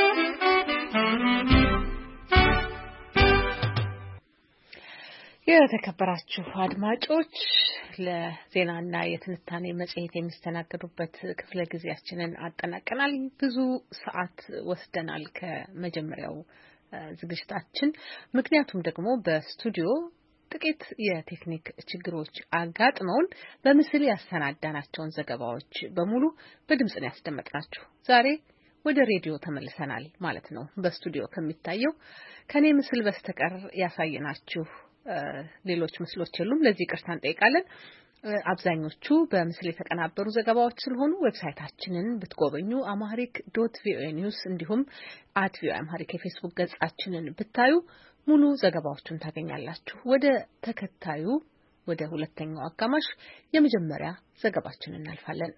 የተከበራችሁ አድማጮች ለዜናና የትንታኔ መጽሔት የሚስተናገዱበት ክፍለ ጊዜያችንን አጠናቀናል። ብዙ ሰዓት ወስደናል ከመጀመሪያው ዝግጅታችን። ምክንያቱም ደግሞ በስቱዲዮ ጥቂት የቴክኒክ ችግሮች አጋጥመውን በምስል ያሰናዳናቸውን ዘገባዎች በሙሉ በድምጽ ነው ያስደመጥናችሁ። ዛሬ ወደ ሬዲዮ ተመልሰናል ማለት ነው። በስቱዲዮ ከሚታየው ከኔ ምስል በስተቀር ያሳየናችሁ ሌሎች ምስሎች የሉም። ለዚህ ይቅርታ እንጠይቃለን። አብዛኞቹ በምስል የተቀናበሩ ዘገባዎች ስለሆኑ ዌብሳይታችንን ብትጎበኙ አማሪክ ዶት ቪኦኤ ኒውስ እንዲሁም አት ቪኦኤ አማሪክ የፌስቡክ ገጻችንን ብታዩ ሙሉ ዘገባዎቹን ታገኛላችሁ። ወደ ተከታዩ ወደ ሁለተኛው አጋማሽ የመጀመሪያ ዘገባችን እናልፋለን።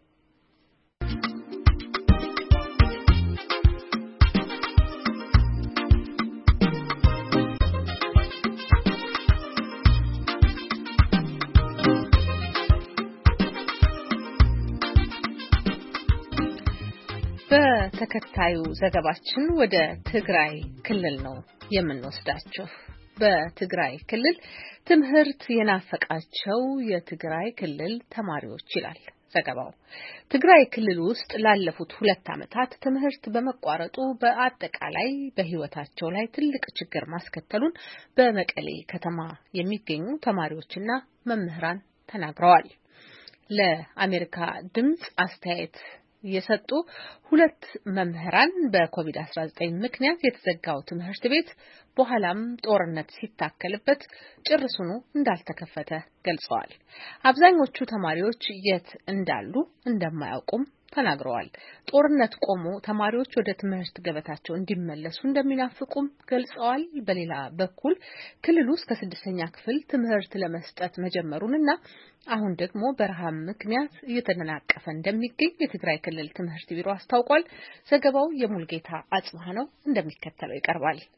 በተከታዩ ዘገባችን ወደ ትግራይ ክልል ነው የምንወስዳችሁ። በትግራይ ክልል ትምህርት የናፈቃቸው የትግራይ ክልል ተማሪዎች ይላል ዘገባው። ትግራይ ክልል ውስጥ ላለፉት ሁለት ዓመታት ትምህርት በመቋረጡ በአጠቃላይ በሕይወታቸው ላይ ትልቅ ችግር ማስከተሉን በመቀሌ ከተማ የሚገኙ ተማሪዎችና መምህራን ተናግረዋል። ለአሜሪካ ድምጽ አስተያየት የሰጡ ሁለት መምህራን በኮቪድ አስራ ዘጠኝ ምክንያት የተዘጋው ትምህርት ቤት በኋላም ጦርነት ሲታከልበት ጭርሱኑ እንዳልተከፈተ ገልጸዋል። አብዛኞቹ ተማሪዎች የት እንዳሉ እንደማያውቁም ተናግረዋል። ጦርነት ቆሞ ተማሪዎች ወደ ትምህርት ገበታቸው እንዲመለሱ እንደሚናፍቁም ገልጸዋል። በሌላ በኩል ክልሉ እስከ ስድስተኛ ክፍል ትምህርት ለመስጠት መጀመሩንና አሁን ደግሞ በረሃብ ምክንያት እየተደናቀፈ እንደሚገኝ የትግራይ ክልል ትምህርት ቢሮ አስታውቋል። ዘገባው የሙልጌታ አጽባህ ነው፣ እንደሚከተለው ይቀርባል።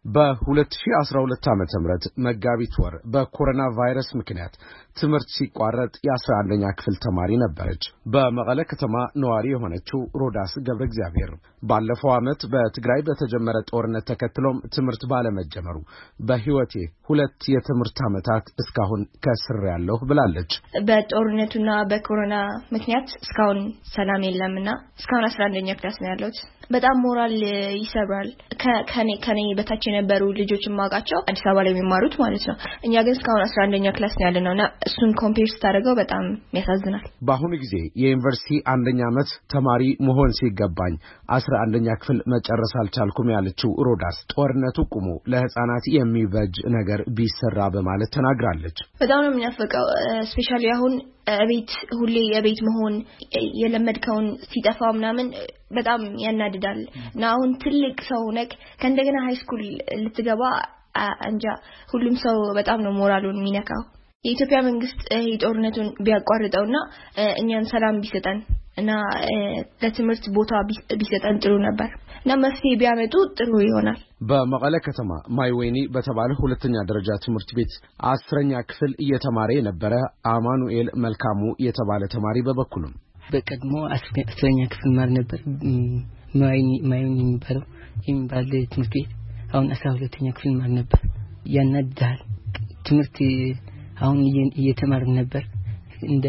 በ2012 ዓመተ ምህረት መጋቢት ወር በኮሮና ቫይረስ ምክንያት ትምህርት ሲቋረጥ የ11ኛ ክፍል ተማሪ ነበረች። በመቀለ ከተማ ነዋሪ የሆነችው ሮዳስ ገብረ እግዚአብሔር ባለፈው ዓመት በትግራይ በተጀመረ ጦርነት ተከትሎም ትምህርት ባለመጀመሩ በህይወቴ ሁለት የትምህርት ዓመታት እስካሁን ከስሬያለሁ ብላለች። በጦርነቱና በኮሮና ምክንያት እስካሁን ሰላም የለምና እስካሁን አስራ አንደኛ ክላስ ነው ያለሁት። በጣም ሞራል ይሰብራል። ከኔ ከኔ በታች የነበሩ ልጆች ማጋቸው አዲስ አበባ ላይ የሚማሩት ማለት ነው። እኛ ግን እስካሁን አስራ አንደኛ ክላስ ነው ያለነውና እሱን ኮምፔር ስታደርገው በጣም ያሳዝናል። በአሁኑ ጊዜ የዩኒቨርሲቲ አንደኛ ዓመት ተማሪ መሆን ሲገባኝ አስራ አንደኛ ክፍል መጨረስ አልቻልኩም ያለችው ሮዳስ ጦርነቱ ቆሞ ለህፃናት የሚበጅ ነገር ቢሰራ በማለት ተናግራለች። በጣም ነው የሚያፈቀው ስፔሻሊ አሁን እቤት ሁሌ የቤት መሆን የለመድከውን ሲጠፋ ምናምን በጣም ያናድዳል። እና አሁን ትልቅ ሰው ነክ ከእንደገና ሃይ ስኩል ልትገባ አንጃ ሁሉም ሰው በጣም ነው ሞራሉን የሚነካው። የኢትዮጵያ መንግስት ጦርነቱን ቢያቋርጠውና እኛን ሰላም ቢሰጠን እና ለትምህርት ቦታ ቢሰጠን ጥሩ ነበር እና መፍትሄ ቢያመጡ ጥሩ ይሆናል። በመቀለ ከተማ ማይወይኒ በተባለ ሁለተኛ ደረጃ ትምህርት ቤት አስረኛ ክፍል እየተማረ የነበረ አማኑኤል መልካሙ የተባለ ተማሪ በበኩሉም በቀድሞ አስረኛ ክፍል ማር ነበር ማይወይኒ ማይወይኒ የሚባለው የሚባል ትምህርት ቤት አሁን አስራ ሁለተኛ ክፍል ማር ነበር። ያናድዳል። ትምህርት አሁን እየተማርን ነበር እንደ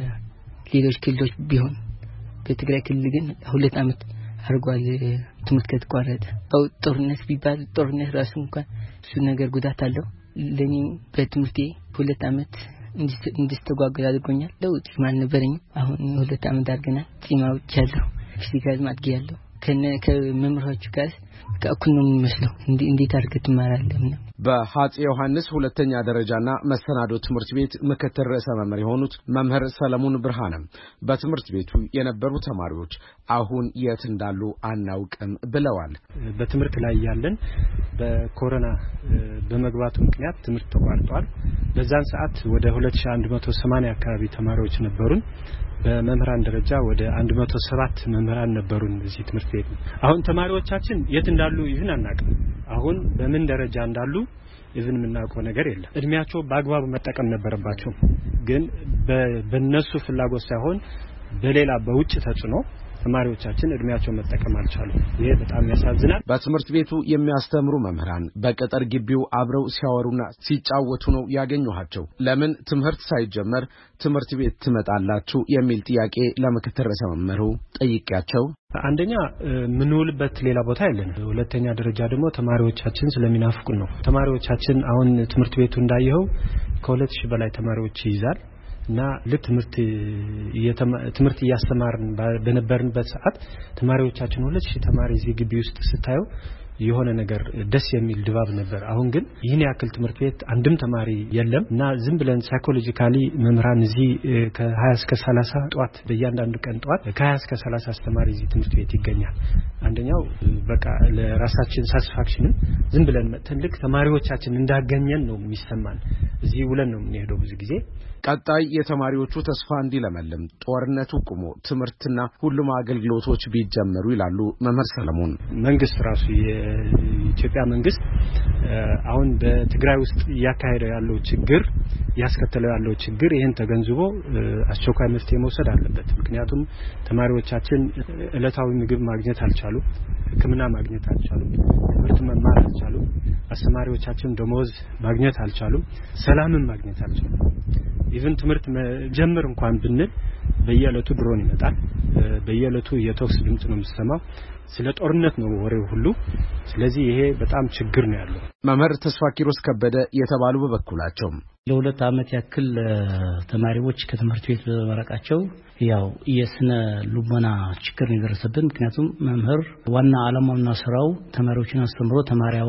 ሌሎች ክልሎች ቢሆን በትግራይ ክልል ግን ሁለት ዓመት አርጓል ትምህርት ከተቋረጠ። ጦርነት ቢባል ጦርነት ራሱ እንኳን እሱ ነገር ጉዳት አለው። ለኔ በትምህርቴ ሁለት ዓመት እንድስተጓጎል አድርጎኛል። ለውጥ ማን ነበረኝ። አሁን ሁለት ዓመት አድርገናል። ጺማው ያለው ፊዚካል ማድረግ ያለው ከነ ከመምህራቹ ጋር ከእኩል ነው የሚመስለው። እንዴት አድርገህ ትማራለህ? በአፄ ዮሐንስ ሁለተኛ ደረጃና መሰናዶ ትምህርት ቤት ምክትል ርዕሰ መምህር የሆኑት መምህር ሰለሞን ብርሃንም በትምህርት ቤቱ የነበሩ ተማሪዎች አሁን የት እንዳሉ አናውቅም ብለዋል። በትምህርት ላይ ያለን በኮሮና በመግባቱ ምክንያት ትምህርት ተቋርጧል። በዛን ሰዓት ወደ ሁለት ሺህ አንድ መቶ ሰማንያ አካባቢ ተማሪዎች ነበሩን። በመምህራን ደረጃ ወደ አንድ መቶ ሰባት መምህራን ነበሩን እዚህ ትምህርት ቤት። አሁን ተማሪዎቻችን የት እንዳሉ ይህን አናውቅም። አሁን በምን ደረጃ እንዳሉ ይህን የምናውቀው ነገር የለም። እድሜያቸው በአግባቡ መጠቀም ነበረባቸው፣ ግን በእነሱ ፍላጎት ሳይሆን በሌላ በውጭ ተጽዕኖ ተማሪዎቻችን እድሜያቸው መጠቀም አልቻሉም። ይሄ በጣም ያሳዝናል። በትምህርት ቤቱ የሚያስተምሩ መምህራን በቀጠር ግቢው አብረው ሲያወሩና ሲጫወቱ ነው ያገኘኋቸው። ለምን ትምህርት ሳይጀመር ትምህርት ቤት ትመጣላችሁ የሚል ጥያቄ ለምክትል ርዕሰ መምህሩ ጠይቄያቸው አንደኛ ምንውልበት ሌላ ቦታ የለን፣ ሁለተኛ ደረጃ ደግሞ ተማሪዎቻችን ስለሚናፍቁን ነው። ተማሪዎቻችን አሁን ትምህርት ቤቱ እንዳየው ከሁለት ሺህ በላይ ተማሪዎች ይይዛል እና ለትምህርት የትምህርት ያስተማርን በነበርንበት ሰዓት ተማሪዎቻችን ሁለት ሺህ ተማሪ እዚህ ግቢ ውስጥ ስታዩ የሆነ ነገር ደስ የሚል ድባብ ነበር። አሁን ግን ይህን ያክል ትምህርት ቤት አንድም ተማሪ የለም እና ዝም ብለን ሳይኮሎጂካሊ መምህራን እዚህ ከ20 እስከ ሰላሳ ጧት በእያንዳንዱ ቀን ጧት ከ20 እስከ ሰላሳ አስተማሪ እዚህ ትምህርት ቤት ይገኛል። አንደኛው በቃ ለራሳችን ሳቲስፋክሽን ዝም ብለን ትልቅ ተማሪዎቻችን እንዳገኘን ነው የሚሰማን። እዚህ ውለን ነው የምንሄደው ብዙ ጊዜ። ቀጣይ የተማሪዎቹ ተስፋ እንዲለመልም ጦርነቱ ቆሞ ትምህርትና ሁሉም አገልግሎቶች ቢጀመሩ ይላሉ መምህር ሰለሞን። መንግስት ራሱ የኢትዮጵያ መንግስት አሁን በትግራይ ውስጥ ያካሄደው ያለው ችግር ያስከተለው ያለው ችግር ይሄን ተገንዝቦ አስቸኳይ መፍትሄ መውሰድ አለበት። ምክንያቱም ተማሪዎቻችን ዕለታዊ ምግብ ማግኘት አልቻሉ፣ ሕክምና ማግኘት አልቻሉ፣ ትምህርት መማር አልቻሉ፣ አስተማሪዎቻችን ደሞዝ ማግኘት አልቻሉ፣ ሰላምን ማግኘት አልቻሉ። ኢቭን ትምህርት ጀምር እንኳን ብንል በየዕለቱ ድሮን ይመጣል፣ በየዕለቱ የተኩስ ድምጽ ነው የምሰማው። ስለ ጦርነት ነው ወሬው ሁሉ። ስለዚህ ይሄ በጣም ችግር ነው ያለው። መምህር ተስፋ ኪሮስ ከበደ የተባሉ በበኩላቸው ለሁለት ዓመት ያክል ተማሪዎች ከትምህርት ቤት በመራቃቸው ያው የስነ ልቦና ችግር ነው የደረሰብን። ምክንያቱም መምህር ዋና ዓላማውና ስራው ተማሪዎችን አስተምሮ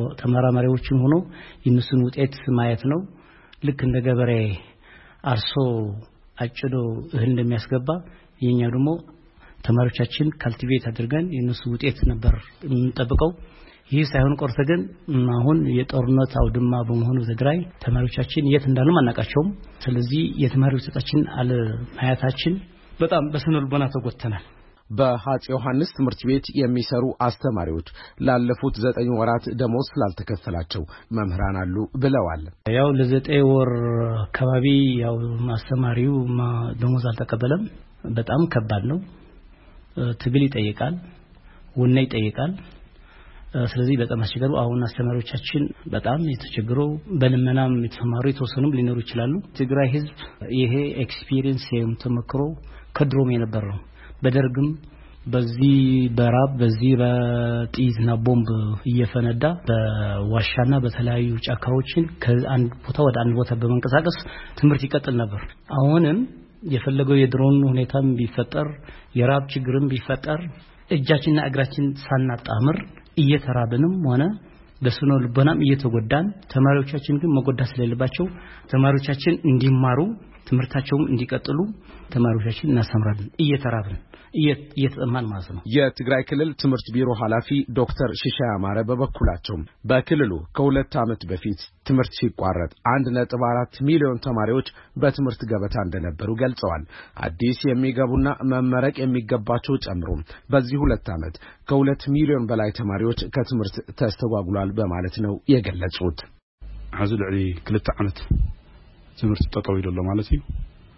ተማሪዎችን ሆኖ የነሱን ውጤት ማየት ነው። ልክ እንደ ገበሬ አርሶ አጭዶ እህል እንደሚያስገባ የኛ ደግሞ ተማሪዎቻችን ካልቲቬት አድርገን የነሱ ውጤት ነበር የምንጠብቀው። ይህ ሳይሆን ቆርተ ግን አሁን የጦርነት አውድማ በመሆኑ ትግራይ ተማሪዎቻችን የት እንዳሉ ማናቃቸውም። ስለዚህ የተማሪዎች ውጤታችን አለ ማያታችን በጣም በስነ ልቦና ተጎተናል። በአፄ ዮሐንስ ትምህርት ቤት የሚሰሩ አስተማሪዎች ላለፉት ዘጠኝ ወራት ደሞዝ ስላልተከፈላቸው መምህራን አሉ ብለዋል። ያው ለዘጠኝ ወር አካባቢ ያው አስተማሪው ደሞዝ አልተቀበለም። በጣም ከባድ ነው። ትግል ይጠይቃል፣ ወኔ ይጠይቃል። ስለዚህ በጣም አስቸጋሪ አሁን አስተማሪዎቻችን በጣም የተቸገረው በልመናም የተማሩ የተወሰኑም ሊኖሩ ይችላሉ። ትግራይ ህዝብ ይሄ ኤክስፒሪየንስ ተመክሮ ከድሮም የነበረው በደርግም በዚህ በራብ በዚህ በጥይትና ቦምብ እየፈነዳ በዋሻና በተለያዩ ጫካዎችን ከአንድ ቦታ ወደ አንድ ቦታ በመንቀሳቀስ ትምህርት ይቀጥል ነበር። አሁንም የፈለገው የድሮን ሁኔታም ቢፈጠር የራብ ችግርም ቢፈጠር እጃችንና እግራችን ሳናጣምር እየተራበንም ሆነ በስነ ልቦናም እየተጎዳን ተማሪዎቻችን ግን መጎዳት ስለሌለባቸው ተማሪዎቻችን እንዲማሩ ትምህርታቸውም እንዲቀጥሉ ተማሪዎቻችን እናስተምራለን እየተራብን እየተጠማን ማለት ነው። የትግራይ ክልል ትምህርት ቢሮ ኃላፊ ዶክተር ሽሻይ አማረ በበኩላቸው በክልሉ ከሁለት ዓመት በፊት ትምህርት ሲቋረጥ አንድ ነጥብ አራት ሚሊዮን ተማሪዎች በትምህርት ገበታ እንደነበሩ ገልጸዋል። አዲስ የሚገቡና መመረቅ የሚገባቸው ጨምሮ በዚህ ሁለት ዓመት ከሁለት ሚሊዮን በላይ ተማሪዎች ከትምህርት ተስተጓጉሏል በማለት ነው የገለጹት። አዙ ለሊ ክልተ ዓመት ትምህርት ተጠቃው ይደለ ማለት ነው።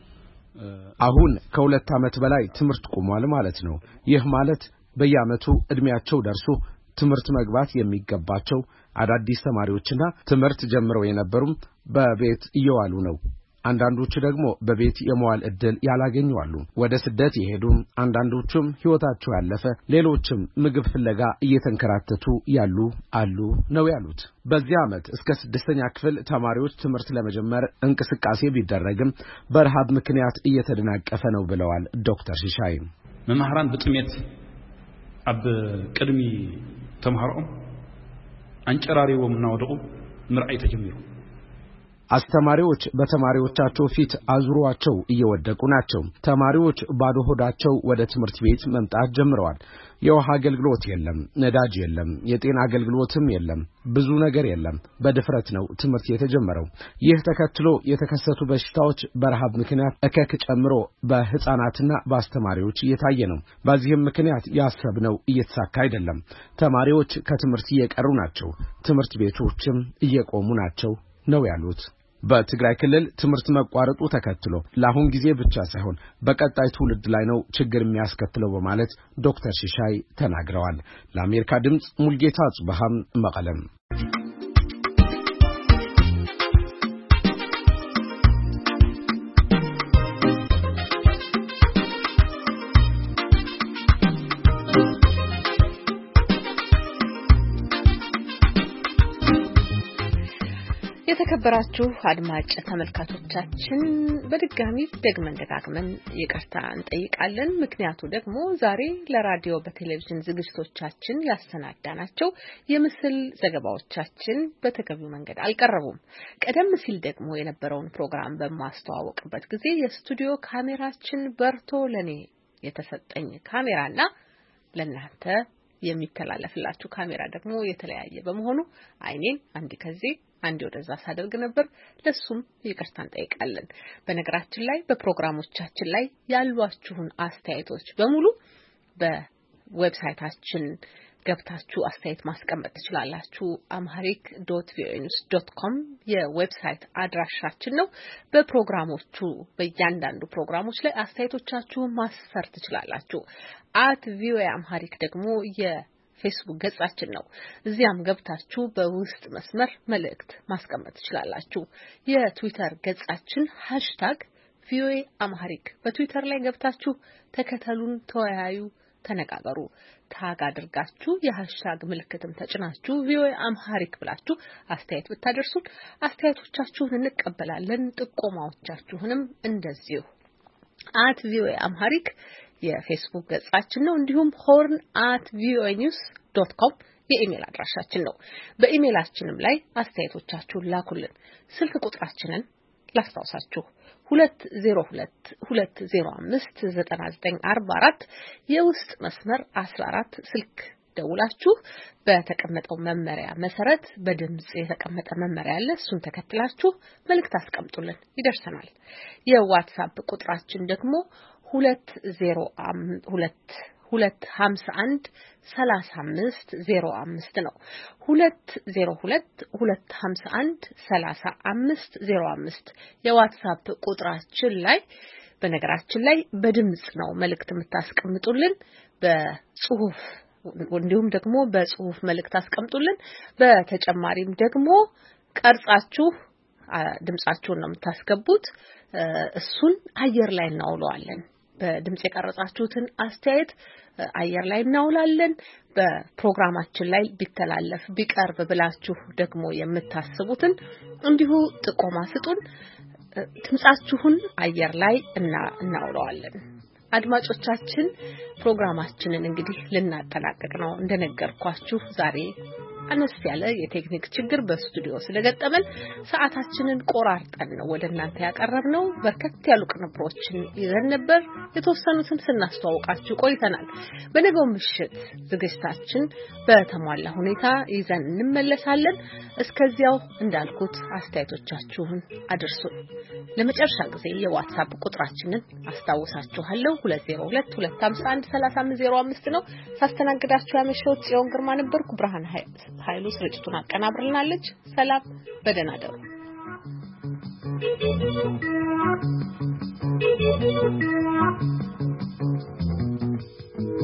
አሁን ከሁለት ዓመት በላይ ትምህርት ቆሟል ማለት ነው። ይህ ማለት በየዓመቱ እድሜያቸው ደርሶ ትምህርት መግባት የሚገባቸው አዳዲስ ተማሪዎችና ትምህርት ጀምረው የነበሩም በቤት እየዋሉ ነው። አንዳንዶቹ ደግሞ በቤት የመዋል እድል ያላገኙ አሉ። ወደ ስደት የሄዱም አንዳንዶቹም ህይወታቸው ያለፈ ሌሎችም ምግብ ፍለጋ እየተንከራተቱ ያሉ አሉ ነው ያሉት። በዚህ ዓመት እስከ ስድስተኛ ክፍል ተማሪዎች ትምህርት ለመጀመር እንቅስቃሴ ቢደረግም በረሃብ ምክንያት እየተደናቀፈ ነው ብለዋል ዶክተር ሽሻይ። መምህራን በጥሜት አብ ቅድሚ ተማሪኦም አንጨራሪዎም እናወደቁ ምርአይ ተጀምሩ። አስተማሪዎች በተማሪዎቻቸው ፊት አዙሯቸው እየወደቁ ናቸው። ተማሪዎች ባዶ ሆዳቸው ወደ ትምህርት ቤት መምጣት ጀምረዋል። የውሃ አገልግሎት የለም፣ ነዳጅ የለም፣ የጤና አገልግሎትም የለም፣ ብዙ ነገር የለም። በድፍረት ነው ትምህርት የተጀመረው። ይህ ተከትሎ የተከሰቱ በሽታዎች በረሃብ ምክንያት እከክ ጨምሮ በህፃናትና በአስተማሪዎች እየታየ ነው። በዚህም ምክንያት ያሰብነው እየተሳካ አይደለም። ተማሪዎች ከትምህርት እየቀሩ ናቸው፣ ትምህርት ቤቶችም እየቆሙ ናቸው ነው ያሉት። በትግራይ ክልል ትምህርት መቋረጡ ተከትሎ ለአሁን ጊዜ ብቻ ሳይሆን በቀጣይ ትውልድ ላይ ነው ችግር የሚያስከትለው በማለት ዶክተር ሽሻይ ተናግረዋል። ለአሜሪካ ድምጽ ሙልጌታ ጽባሃም መቀለም። የተከበራችሁ አድማጭ ተመልካቾቻችን በድጋሚ ደግመን ደጋግመን ይቅርታ እንጠይቃለን። ምክንያቱ ደግሞ ዛሬ ለራዲዮ በቴሌቪዥን ዝግጅቶቻችን ያሰናዳናቸው የምስል ዘገባዎቻችን በተገቢው መንገድ አልቀረቡም። ቀደም ሲል ደግሞ የነበረውን ፕሮግራም በማስተዋወቅበት ጊዜ የስቱዲዮ ካሜራችን በርቶ ለኔ የተሰጠኝ ካሜራና ለእናንተ የሚተላለፍላችሁ ካሜራ ደግሞ የተለያየ በመሆኑ አይኔን አንድ ከዚህ አንድ ወደዛ ሳደርግ ነበር። ለሱም ይቅርታ እንጠይቃለን። በነገራችን ላይ በፕሮግራሞቻችን ላይ ያሏችሁን አስተያየቶች በሙሉ በዌብሳይታችን ገብታችሁ አስተያየት ማስቀመጥ ትችላላችሁ። amharic dot v o a news dot com የዌብሳይት አድራሻችን ነው። በፕሮግራሞቹ በእያንዳንዱ ፕሮግራሞች ላይ አስተያየቶቻችሁን ማስፈር ትችላላችሁ። at voamharic ደግሞ የፌስቡክ ገጻችን ነው። እዚያም ገብታችሁ በውስጥ መስመር መልእክት ማስቀመጥ ትችላላችሁ። የትዊተር ገጻችን #voamharic በትዊተር ላይ ገብታችሁ ተከተሉን፣ ተወያዩ፣ ተነጋገሩ። ታግ አድርጋችሁ የሃሽታግ ምልክትም ተጭናችሁ ቪኦኤ አምሃሪክ ብላችሁ አስተያየት ብታደርሱን አስተያየቶቻችሁን እንቀበላለን። ጥቆማዎቻችሁንም እንደዚሁ at ቪኦኤ አምሃሪክ የፌስቡክ ገጻችን ነው። እንዲሁም horn at v o a news dot com የኢሜል አድራሻችን ነው። በኢሜላችንም ላይ አስተያየቶቻችሁን ላኩልን። ስልክ ቁጥራችንን ላስታውሳችሁ ሁለት ዜሮ ሁለት ሁለት ዜሮ አምስት ዘጠና ዘጠኝ አርባ አራት የውስጥ መስመር አስራ አራት ስልክ ደውላችሁ በተቀመጠው መመሪያ መሰረት በድምጽ የተቀመጠ መመሪያ አለ። እሱን ተከትላችሁ መልእክት አስቀምጡልን፣ ይደርሰናል። የዋትስአፕ ቁጥራችን ደግሞ ሁለት ዜሮ ሁለት ሁለት ሀምሳ አንድ ሰላሳ አምስት ዜሮ አምስት ነው። ሁለት ዜሮ ሁለት ሁለት ሀምሳ አንድ ሰላሳ አምስት ዜሮ አምስት የዋትስአፕ ቁጥራችን ላይ በነገራችን ላይ በድምጽ ነው መልእክት የምታስቀምጡልን በጽሁፍ እንዲሁም ደግሞ በጽሁፍ መልእክት አስቀምጡልን በተጨማሪም ደግሞ ቀርጻችሁ ድምጻችሁን ነው የምታስገቡት እሱን አየር ላይ እናውለዋለን በድምጽ የቀረጻችሁትን አስተያየት አየር ላይ እናውላለን በፕሮግራማችን ላይ ቢተላለፍ ቢቀርብ ብላችሁ ደግሞ የምታስቡትን እንዲሁ ጥቆማ ስጡን ድምጻችሁን አየር ላይ እና እናውለዋለን አድማጮቻችን ፕሮግራማችንን እንግዲህ ልናጠናቀቅ ነው እንደነገርኳችሁ ዛሬ አነስ ያለ የቴክኒክ ችግር በስቱዲዮ ስለገጠመን ሰዓታችንን ቆራርጠን ነው ወደናንተ ያቀረብነው በርከት ያሉ ቅንብሮችን ይዘን ነበር የተወሰኑትን ስናስተዋውቃችሁ ቆይተናል በነገው ምሽት ዝግጅታችን በተሟላ ሁኔታ ይዘን እንመለሳለን እስከዚያው እንዳልኩት አስተያየቶቻችሁን አድርሱን ለመጨረሻ ጊዜ የዋትስአፕ ቁጥራችንን አስታውሳችኋለሁ ሁለት ዜሮ ሁለት ሁለት ሀምሳ አንድ ሰላሳ አምስት ዜሮ አምስት ነው ሳስተናግዳችሁ ያመሸሁት ጽዮን ግርማ ነበርኩ ብርሃን ኃይሉ ስርጭቱን አቀናብርልናለች ሰላም በደህና ደሩ Thank you.